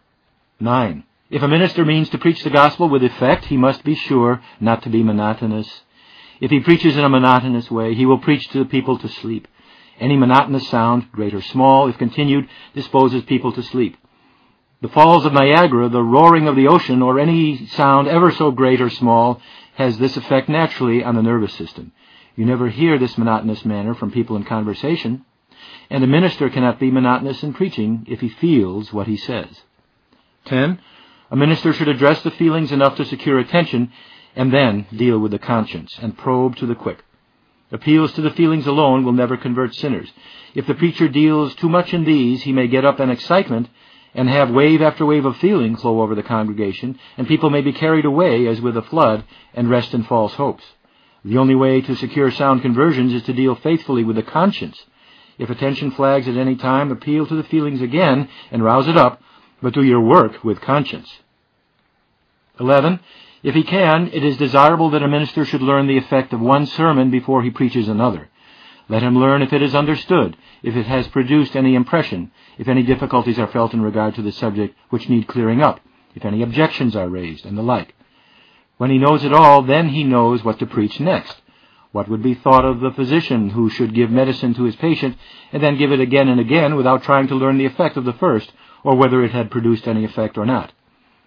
9. If a minister means to preach the gospel with effect, he must be sure not to be monotonous. If he preaches in a monotonous way, he will preach to the people to sleep. Any monotonous sound, great or small, if continued, disposes people to sleep. The falls of Niagara, the roaring of the ocean, or any sound ever so great or small, has this effect naturally on the nervous system. You never hear this monotonous manner from people in conversation, and a minister cannot be monotonous in preaching if he feels what he says. 10. A minister should address the feelings enough to secure attention, and then deal with the conscience and probe to the quick. Appeals to the feelings alone will never convert sinners. If the preacher deals too much in these, he may get up an excitement and have wave after wave of feeling flow over the congregation, and people may be carried away as with a flood and rest in false hopes. The only way to secure sound conversions is to deal faithfully with the conscience. If attention flags at any time, appeal to the feelings again and rouse it up, but do your work with conscience. 11. If he can, it is desirable that a minister should learn the effect of one sermon before he preaches another. Let him learn if it is understood, if it has produced any impression, if any difficulties are felt in regard to the subject which need clearing up, if any objections are raised, and the like. When he knows it all, then he knows what to preach next. What would be thought of the physician who should give medicine to his patient and then give it again and again without trying to learn the effect of the first, or whether it had produced any effect or not?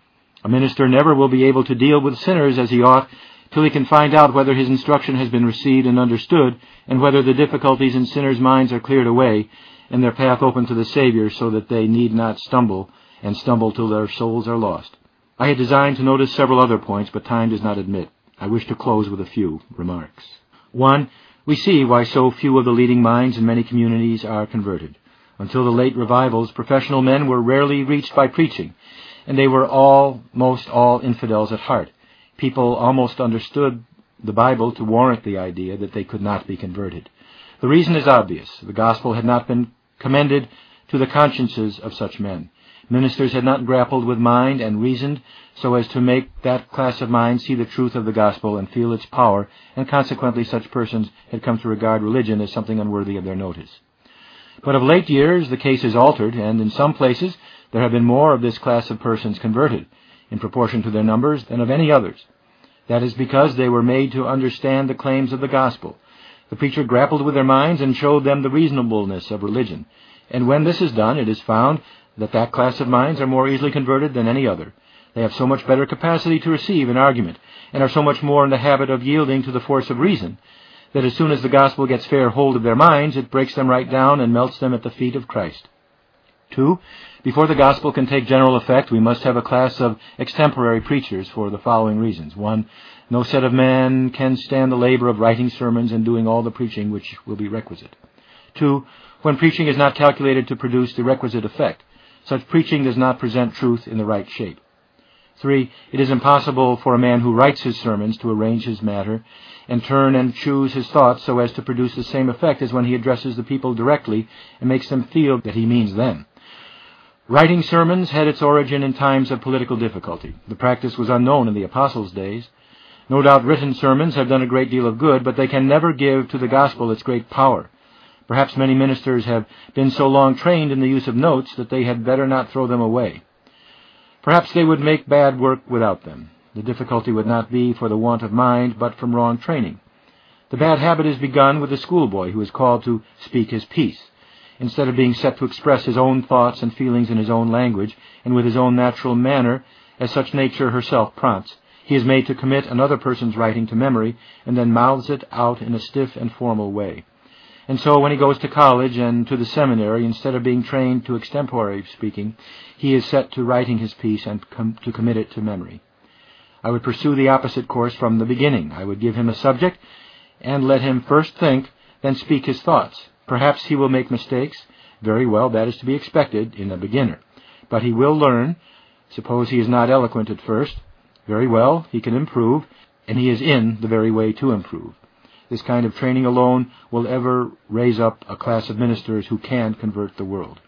A minister never will be able to deal with sinners as he ought till he can find out whether his instruction has been received and understood, and whether the difficulties in sinners' minds are cleared away, and their path open to the Savior, so that they need not stumble till their souls are lost. I had designed to notice several other points, but time does not admit. I wish to close with a few remarks. 1. We see why so few of the leading minds in many communities are converted. Until the late revivals, professional men were rarely reached by preaching, and they were almost all infidels at heart. People almost understood the Bible to warrant the idea that they could not be converted. The reason is obvious. The gospel had not been commended to the consciences of such men. Ministers had not grappled with mind and reasoned so as to make that class of mind see the truth of the gospel and feel its power, and consequently such persons had come to regard religion as something unworthy of their notice. But of late years the case is altered, and in some places there have been more of this class of persons converted, in proportion to their numbers, than of any others. That is because they were made to understand the claims of the gospel. The preacher grappled with their minds and showed them the reasonableness of religion. And when this is done, it is found that class of minds are more easily converted than any other. They have so much better capacity to receive an argument, and are so much more in the habit of yielding to the force of reason, that as soon as the gospel gets fair hold of their minds, it breaks them right down and melts them at the feet of Christ. 2. Before the gospel can take general effect, we must have a class of extemporary preachers for the following reasons. 1. No set of men can stand the labor of writing sermons and doing all the preaching which will be requisite. 2. When preaching is not calculated to produce the requisite effect, such preaching does not present truth in the right shape. 3. It is impossible for a man who writes his sermons to arrange his matter and turn and choose his thoughts so as to produce the same effect as when he addresses the people directly and makes them feel that he means them. Writing sermons had its origin in times of political difficulty. The practice was unknown in the apostles' days. No doubt written sermons have done a great deal of good, but they can never give to the gospel its great power. Perhaps many ministers have been so long trained in the use of notes that they had better not throw them away. Perhaps they would make bad work without them. The difficulty would not be for the want of mind, but from wrong training. The bad habit is begun with the schoolboy who is called to speak his piece. Instead of being set to express his own thoughts and feelings in his own language and with his own natural manner, as such nature herself prompts, he is made to commit another person's writing to memory and then mouths it out in a stiff and formal way. And so when he goes to college and to the seminary, instead of being trained to extempore speaking, he is set to writing his piece and to commit it to memory. I would pursue the opposite course from the beginning. I would give him a subject and let him first think, then speak his thoughts. Perhaps he will make mistakes. Very well, that is to be expected in a beginner. But he will learn. Suppose he is not eloquent at first. Very well, he can improve, and he is in the very way to improve. This kind of training alone will ever raise up a class of ministers who can convert the world.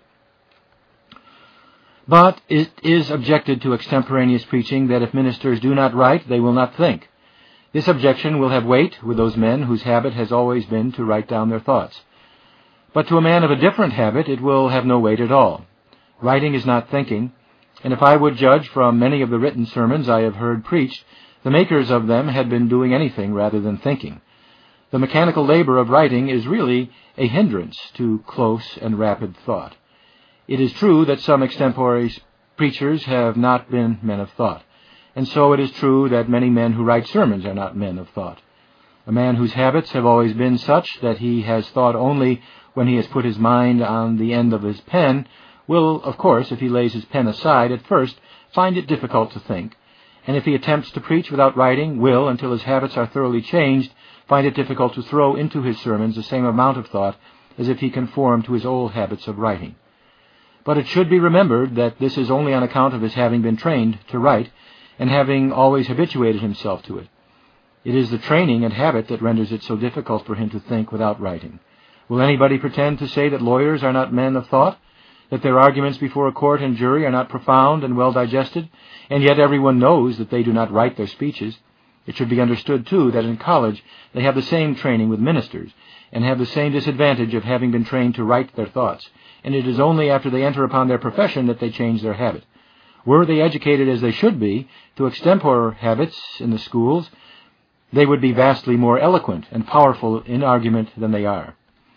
But it is objected to extemporaneous preaching that if ministers do not write, they will not think. This objection will have weight with those men whose habit has always been to write down their thoughts. But to a man of a different habit, it will have no weight at all. Writing is not thinking, and if I would judge from many of the written sermons I have heard preached, the makers of them had been doing anything rather than thinking. The mechanical labor of writing is really a hindrance to close and rapid thought. It is true that some extempore preachers have not been men of thought, and so it is true that many men who write sermons are not men of thought. A man whose habits have always been such that he has thought only when he has put his mind on the end of his pen will, of course, if he lays his pen aside at first, find it difficult to think, and if he attempts to preach without writing, will, until his habits are thoroughly changed, find it difficult to throw into his sermons the same amount of thought as if he conformed to his old habits of writing. But it should be remembered that this is only on account of his having been trained to write, and having always habituated himself to it. It is the training and habit that renders it so difficult for him to think without writing. Will anybody pretend to say that lawyers are not men of thought, that their arguments before a court and jury are not profound and well digested, and yet everyone knows that they do not write their speeches? It should be understood, too, that in college they have the same training with ministers, and have the same disadvantage of having been trained to write their thoughts, and it is only after they enter upon their profession that they change their habit. Were they educated as they should be, to extempore habits in the schools, they would be vastly more eloquent and powerful in argument than they are.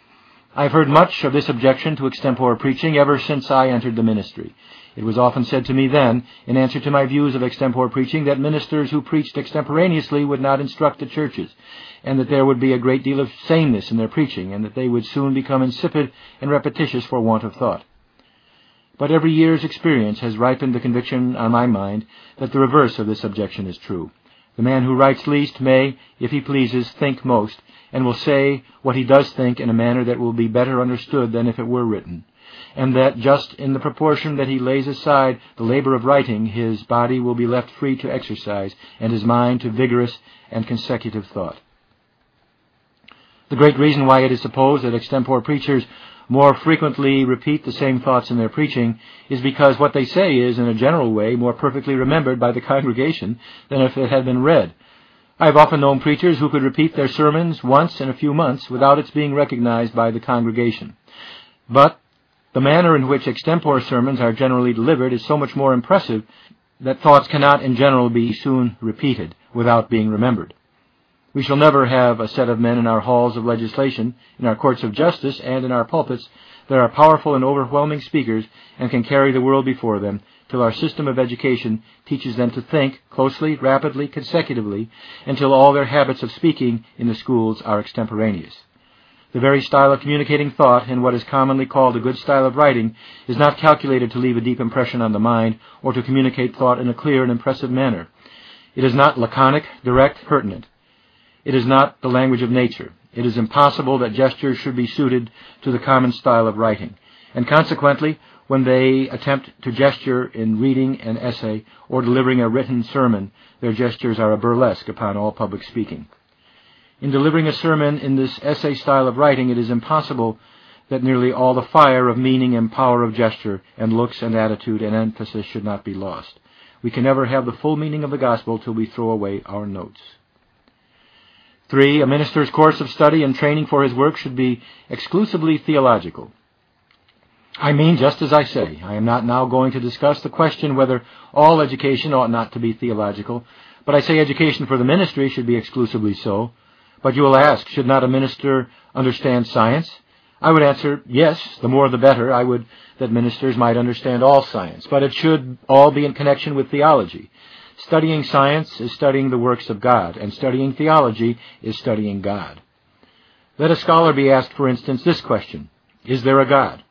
I have heard much of this objection to extempore preaching ever since I entered the ministry. It was often said to me then, in answer to my views of extempore preaching, that ministers who preached extemporaneously would not instruct the churches, and that there would be a great deal of sameness in their preaching, and that they would soon become insipid and repetitious for want of thought. But every year's experience has ripened the conviction on my mind that the reverse of this objection is true. The man who writes least may, if he pleases, think most, and will say what he does think in a manner that will be better understood than if it were written, and that just in the proportion that he lays aside the labor of writing, his body will be left free to exercise, and his mind to vigorous and consecutive thought. The great reason why it is supposed that extempore preachers more frequently repeat the same thoughts in their preaching is because what they say is, in a general way, more perfectly remembered by the congregation than if it had been read. I have often known preachers who could repeat their sermons once in a few months without its being recognized by the congregation. But the manner in which extempore sermons are generally delivered is so much more impressive that thoughts cannot in general be soon repeated without being remembered. We shall never have a set of men in our halls of legislation, in our courts of justice, and in our pulpits that are powerful and overwhelming speakers and can carry the world before them, till our system of education teaches them to think closely, rapidly, consecutively, until all their habits of speaking in the schools are extemporaneous. The very style of communicating thought, in what is commonly called a good style of writing, is not calculated to leave a deep impression on the mind or to communicate thought in a clear and impressive manner. It is not laconic, direct, pertinent. It is not the language of nature. It is impossible that gestures should be suited to the common style of writing, and consequently, when they attempt to gesture in reading an essay or delivering a written sermon, their gestures are a burlesque upon all public speaking. In delivering a sermon in this essay style of writing, it is impossible that nearly all the fire of meaning and power of gesture and looks and attitude and emphasis should not be lost. We can never have the full meaning of the gospel till we throw away our notes. 3. A minister's course of study and training for his work should be exclusively theological. I mean, just as I say, I am not now going to discuss the question whether all education ought not to be theological, but I say education for the ministry should be exclusively so. But you will ask, should not a minister understand science? I would answer, yes, the more the better. I would that ministers might understand all science, but it should all be in connection with theology. Studying science is studying the works of God, and studying theology is studying God. Let a scholar be asked, for instance, this question: is there a God?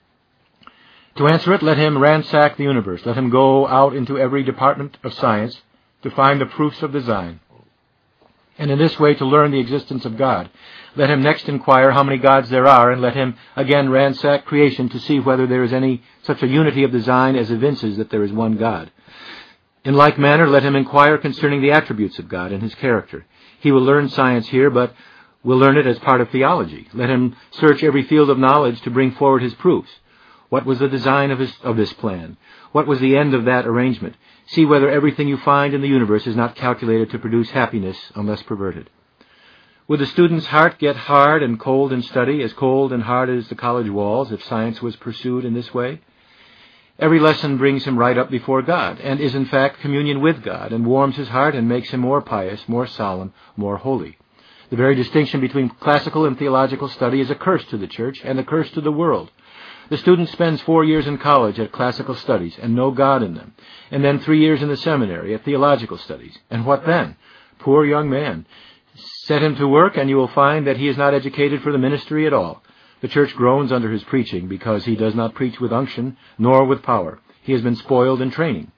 To answer it, let him ransack the universe. Let him go out into every department of science to find the proofs of design, and in this way to learn the existence of God. Let him next inquire how many gods there are, and let him again ransack creation to see whether there is any such a unity of design as evinces that there is one God. In like manner, let him inquire concerning the attributes of God and his character. He will learn science here, but will learn it as part of theology. Let him search every field of knowledge to bring forward his proofs. What was the design of this plan? What was the end of that arrangement? See whether everything you find in the universe is not calculated to produce happiness unless perverted. Would the student's heart get hard and cold in study, as cold and hard as the college walls, if science was pursued in this way? Every lesson brings him right up before God, and is in fact communion with God, and warms his heart and makes him more pious, more solemn, more holy. The very distinction between classical and theological study is a curse to the church and a curse to the world. The student spends 4 years in college at classical studies and no God in them, and then 3 years in the seminary at theological studies. And what then? Poor young man. Set him to work, and you will find that he is not educated for the ministry at all. The church groans under his preaching because he does not preach with unction, nor with power. He has been spoiled in training.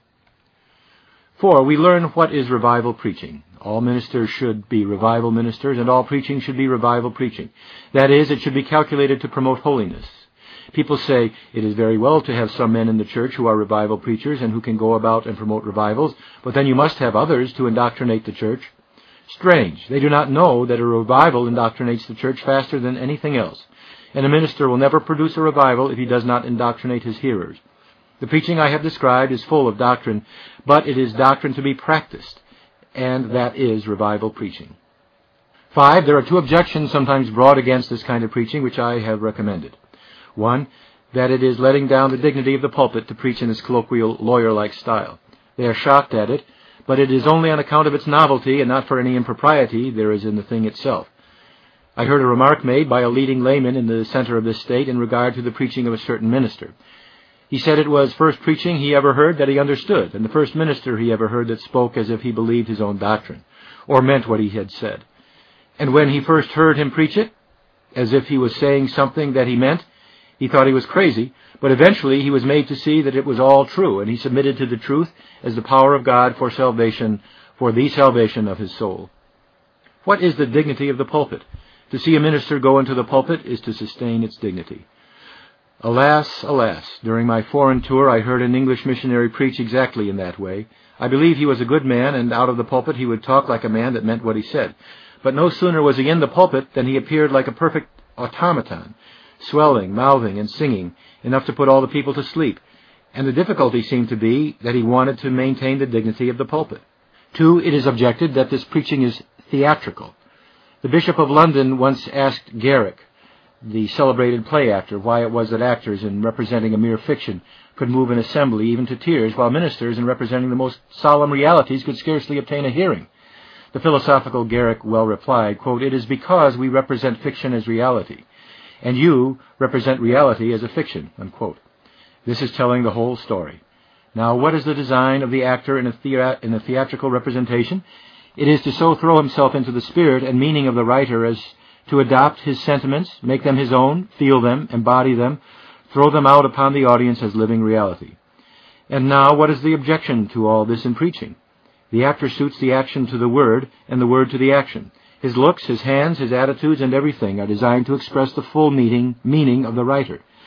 4. We learn what is revival preaching. All ministers should be revival ministers, and all preaching should be revival preaching. That is, it should be calculated to promote holiness. People say it is very well to have some men in the church who are revival preachers and who can go about and promote revivals, but then you must have others to indoctrinate the church. Strange. They do not know that a revival indoctrinates the church faster than anything else, and a minister will never produce a revival if he does not indoctrinate his hearers. The preaching I have described is full of doctrine, but it is doctrine to be practiced, and that is revival preaching. 5. There are 2 objections sometimes brought against this kind of preaching which I have recommended. 1, that it is letting down the dignity of the pulpit to preach in this colloquial, lawyer-like style. They are shocked at it, but it is only on account of its novelty and not for any impropriety there is in the thing itself. I heard a remark made by a leading layman in the center of this state in regard to the preaching of a certain minister. He said it was first preaching he ever heard that he understood, and the first minister he ever heard that spoke as if he believed his own doctrine, or meant what he had said. And when he first heard him preach it, as if he was saying something that he meant, he thought he was crazy, but eventually he was made to see that it was all true, and he submitted to the truth as the power of God for salvation, for the salvation of his soul. What is the dignity of the pulpit? To see a minister go into the pulpit is to sustain its dignity. Alas, alas, during my foreign tour I heard an English missionary preach exactly in that way. I believe he was a good man, and out of the pulpit he would talk like a man that meant what he said. But no sooner was he in the pulpit than he appeared like a perfect automaton, swelling, mouthing, and singing, enough to put all the people to sleep. And the difficulty seemed to be that he wanted to maintain the dignity of the pulpit. 2, it is objected that this preaching is theatrical. The Bishop of London once asked Garrick, the celebrated play actor, why it was that actors, in representing a mere fiction, could move an assembly even to tears, while ministers, in representing the most solemn realities, could scarcely obtain a hearing. The philosophical Garrick well replied, quote, "It is because we represent fiction as reality, and you represent reality as a fiction," unquote. This is telling the whole story. Now, what is the design of the actor in a theatrical representation? It is to so throw himself into the spirit and meaning of the writer as to adopt his sentiments, make them his own, feel them, embody them, throw them out upon the audience as living reality. And now, what is the objection to all this in preaching? The actor suits the action to the word, and the word to the action. His looks, his hands, his attitudes, and everything are designed to express the full meaning of the writer.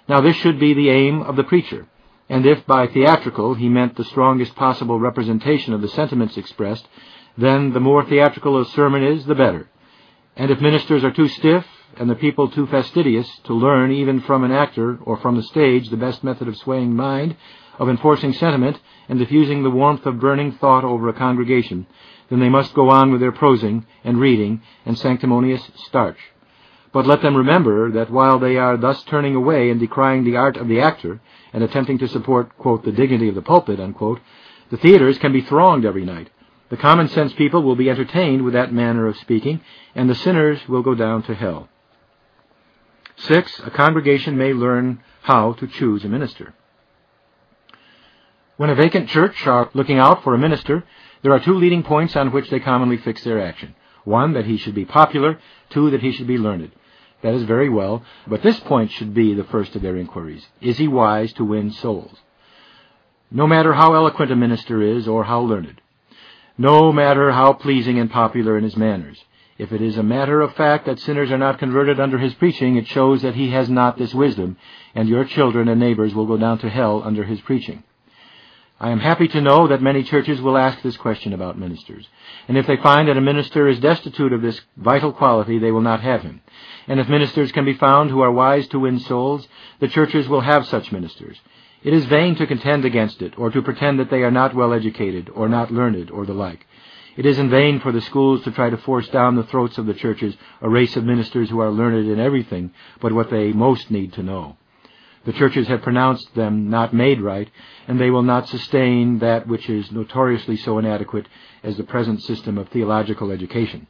Now this should be the aim of the preacher, and if by theatrical he meant the strongest possible representation of the sentiments expressed, then the more theatrical a sermon is, the better. And if ministers are too stiff, and the people too fastidious to learn even from an actor or from the stage the best method of swaying mind, of enforcing sentiment, and diffusing the warmth of burning thought over a congregation, then they must go on with their prosing and reading and sanctimonious starch. But let them remember that while they are thus turning away and decrying the art of the actor, and attempting to support, quote, the dignity of the pulpit, unquote, the theaters can be thronged every night. The common sense people will be entertained with that manner of speaking, and the sinners will go down to hell. 6. A congregation may learn how to choose a minister. When a vacant church are looking out for a minister, there are two leading points on which they commonly fix their action. 1, that he should be popular. 2, that he should be learned. That is very well, but this point should be the first of their inquiries. Is he wise to win souls? No matter how eloquent a minister is or how learned. No matter how pleasing and popular in his manners. If it is a matter of fact that sinners are not converted under his preaching, it shows that he has not this wisdom, and your children and neighbors will go down to hell under his preaching. I am happy to know that many churches will ask this question about ministers. And if they find that a minister is destitute of this vital quality, they will not have him. And if ministers can be found who are wise to win souls, the churches will have such ministers. It is vain to contend against it, or to pretend that they are not well educated, or not learned, or the like. It is in vain for the schools to try to force down the throats of the churches a race of ministers who are learned in everything but what they most need to know. The churches have pronounced them not made right, and they will not sustain that which is notoriously so inadequate as the present system of theological education.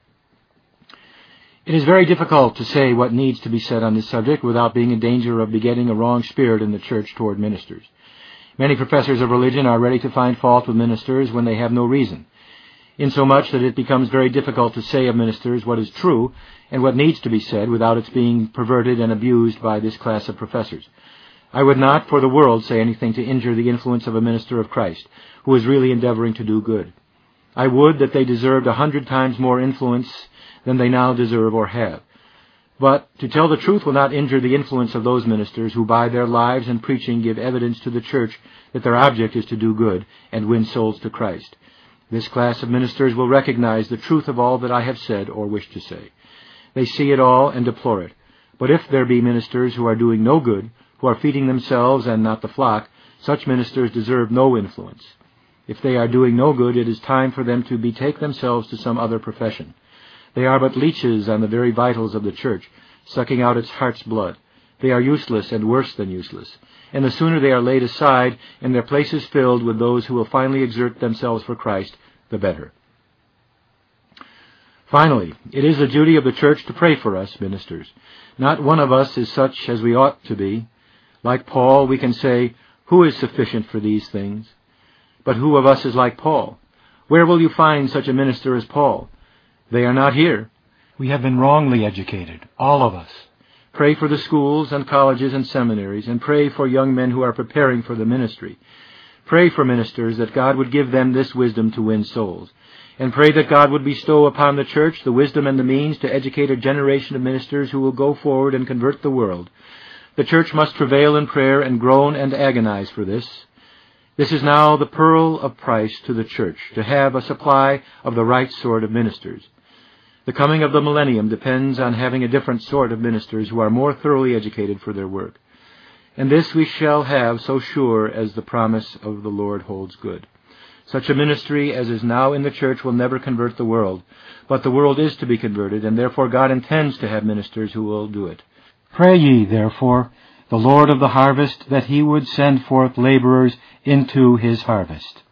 It is very difficult to say what needs to be said on this subject without being in danger of begetting a wrong spirit in the church toward ministers. Many professors of religion are ready to find fault with ministers when they have no reason, insomuch that it becomes very difficult to say of ministers what is true and what needs to be said without its being perverted and abused by this class of professors. I would not for the world say anything to injure the influence of a minister of Christ, who is really endeavoring to do good. I would that they deserved 100 times more influence than they now deserve or have. But to tell the truth will not injure the influence of those ministers who by their lives and preaching give evidence to the church that their object is to do good and win souls to Christ. This class of ministers will recognize the truth of all that I have said or wish to say. They see it all and deplore it. But if there be ministers who are doing no good, who are feeding themselves and not the flock, such ministers deserve no influence. If they are doing no good, it is time for them to betake themselves to some other profession. They are but leeches on the very vitals of the church, sucking out its heart's blood. They are useless and worse than useless. And the sooner they are laid aside and their places filled with those who will finally exert themselves for Christ, the better. Finally, it is the duty of the church to pray for us ministers. Not one of us is such as we ought to be. Like Paul, we can say, "Who is sufficient for these things?" But who of us is like Paul? Where will you find such a minister as Paul? They are not here. We have been wrongly educated, all of us. Pray for the schools and colleges and seminaries, and pray for young men who are preparing for the ministry. Pray for ministers that God would give them this wisdom to win souls. And pray that God would bestow upon the church the wisdom and the means to educate a generation of ministers who will go forward and convert the world. The church must travail in prayer and groan and agonize for this. This is now the pearl of price to the church, to have a supply of the right sort of ministers. The coming of the millennium depends on having a different sort of ministers who are more thoroughly educated for their work. And this we shall have so sure as the promise of the Lord holds good. Such a ministry as is now in the church will never convert the world, but the world is to be converted, and therefore God intends to have ministers who will do it. Pray ye, therefore, the Lord of the harvest, that he would send forth laborers into his harvest.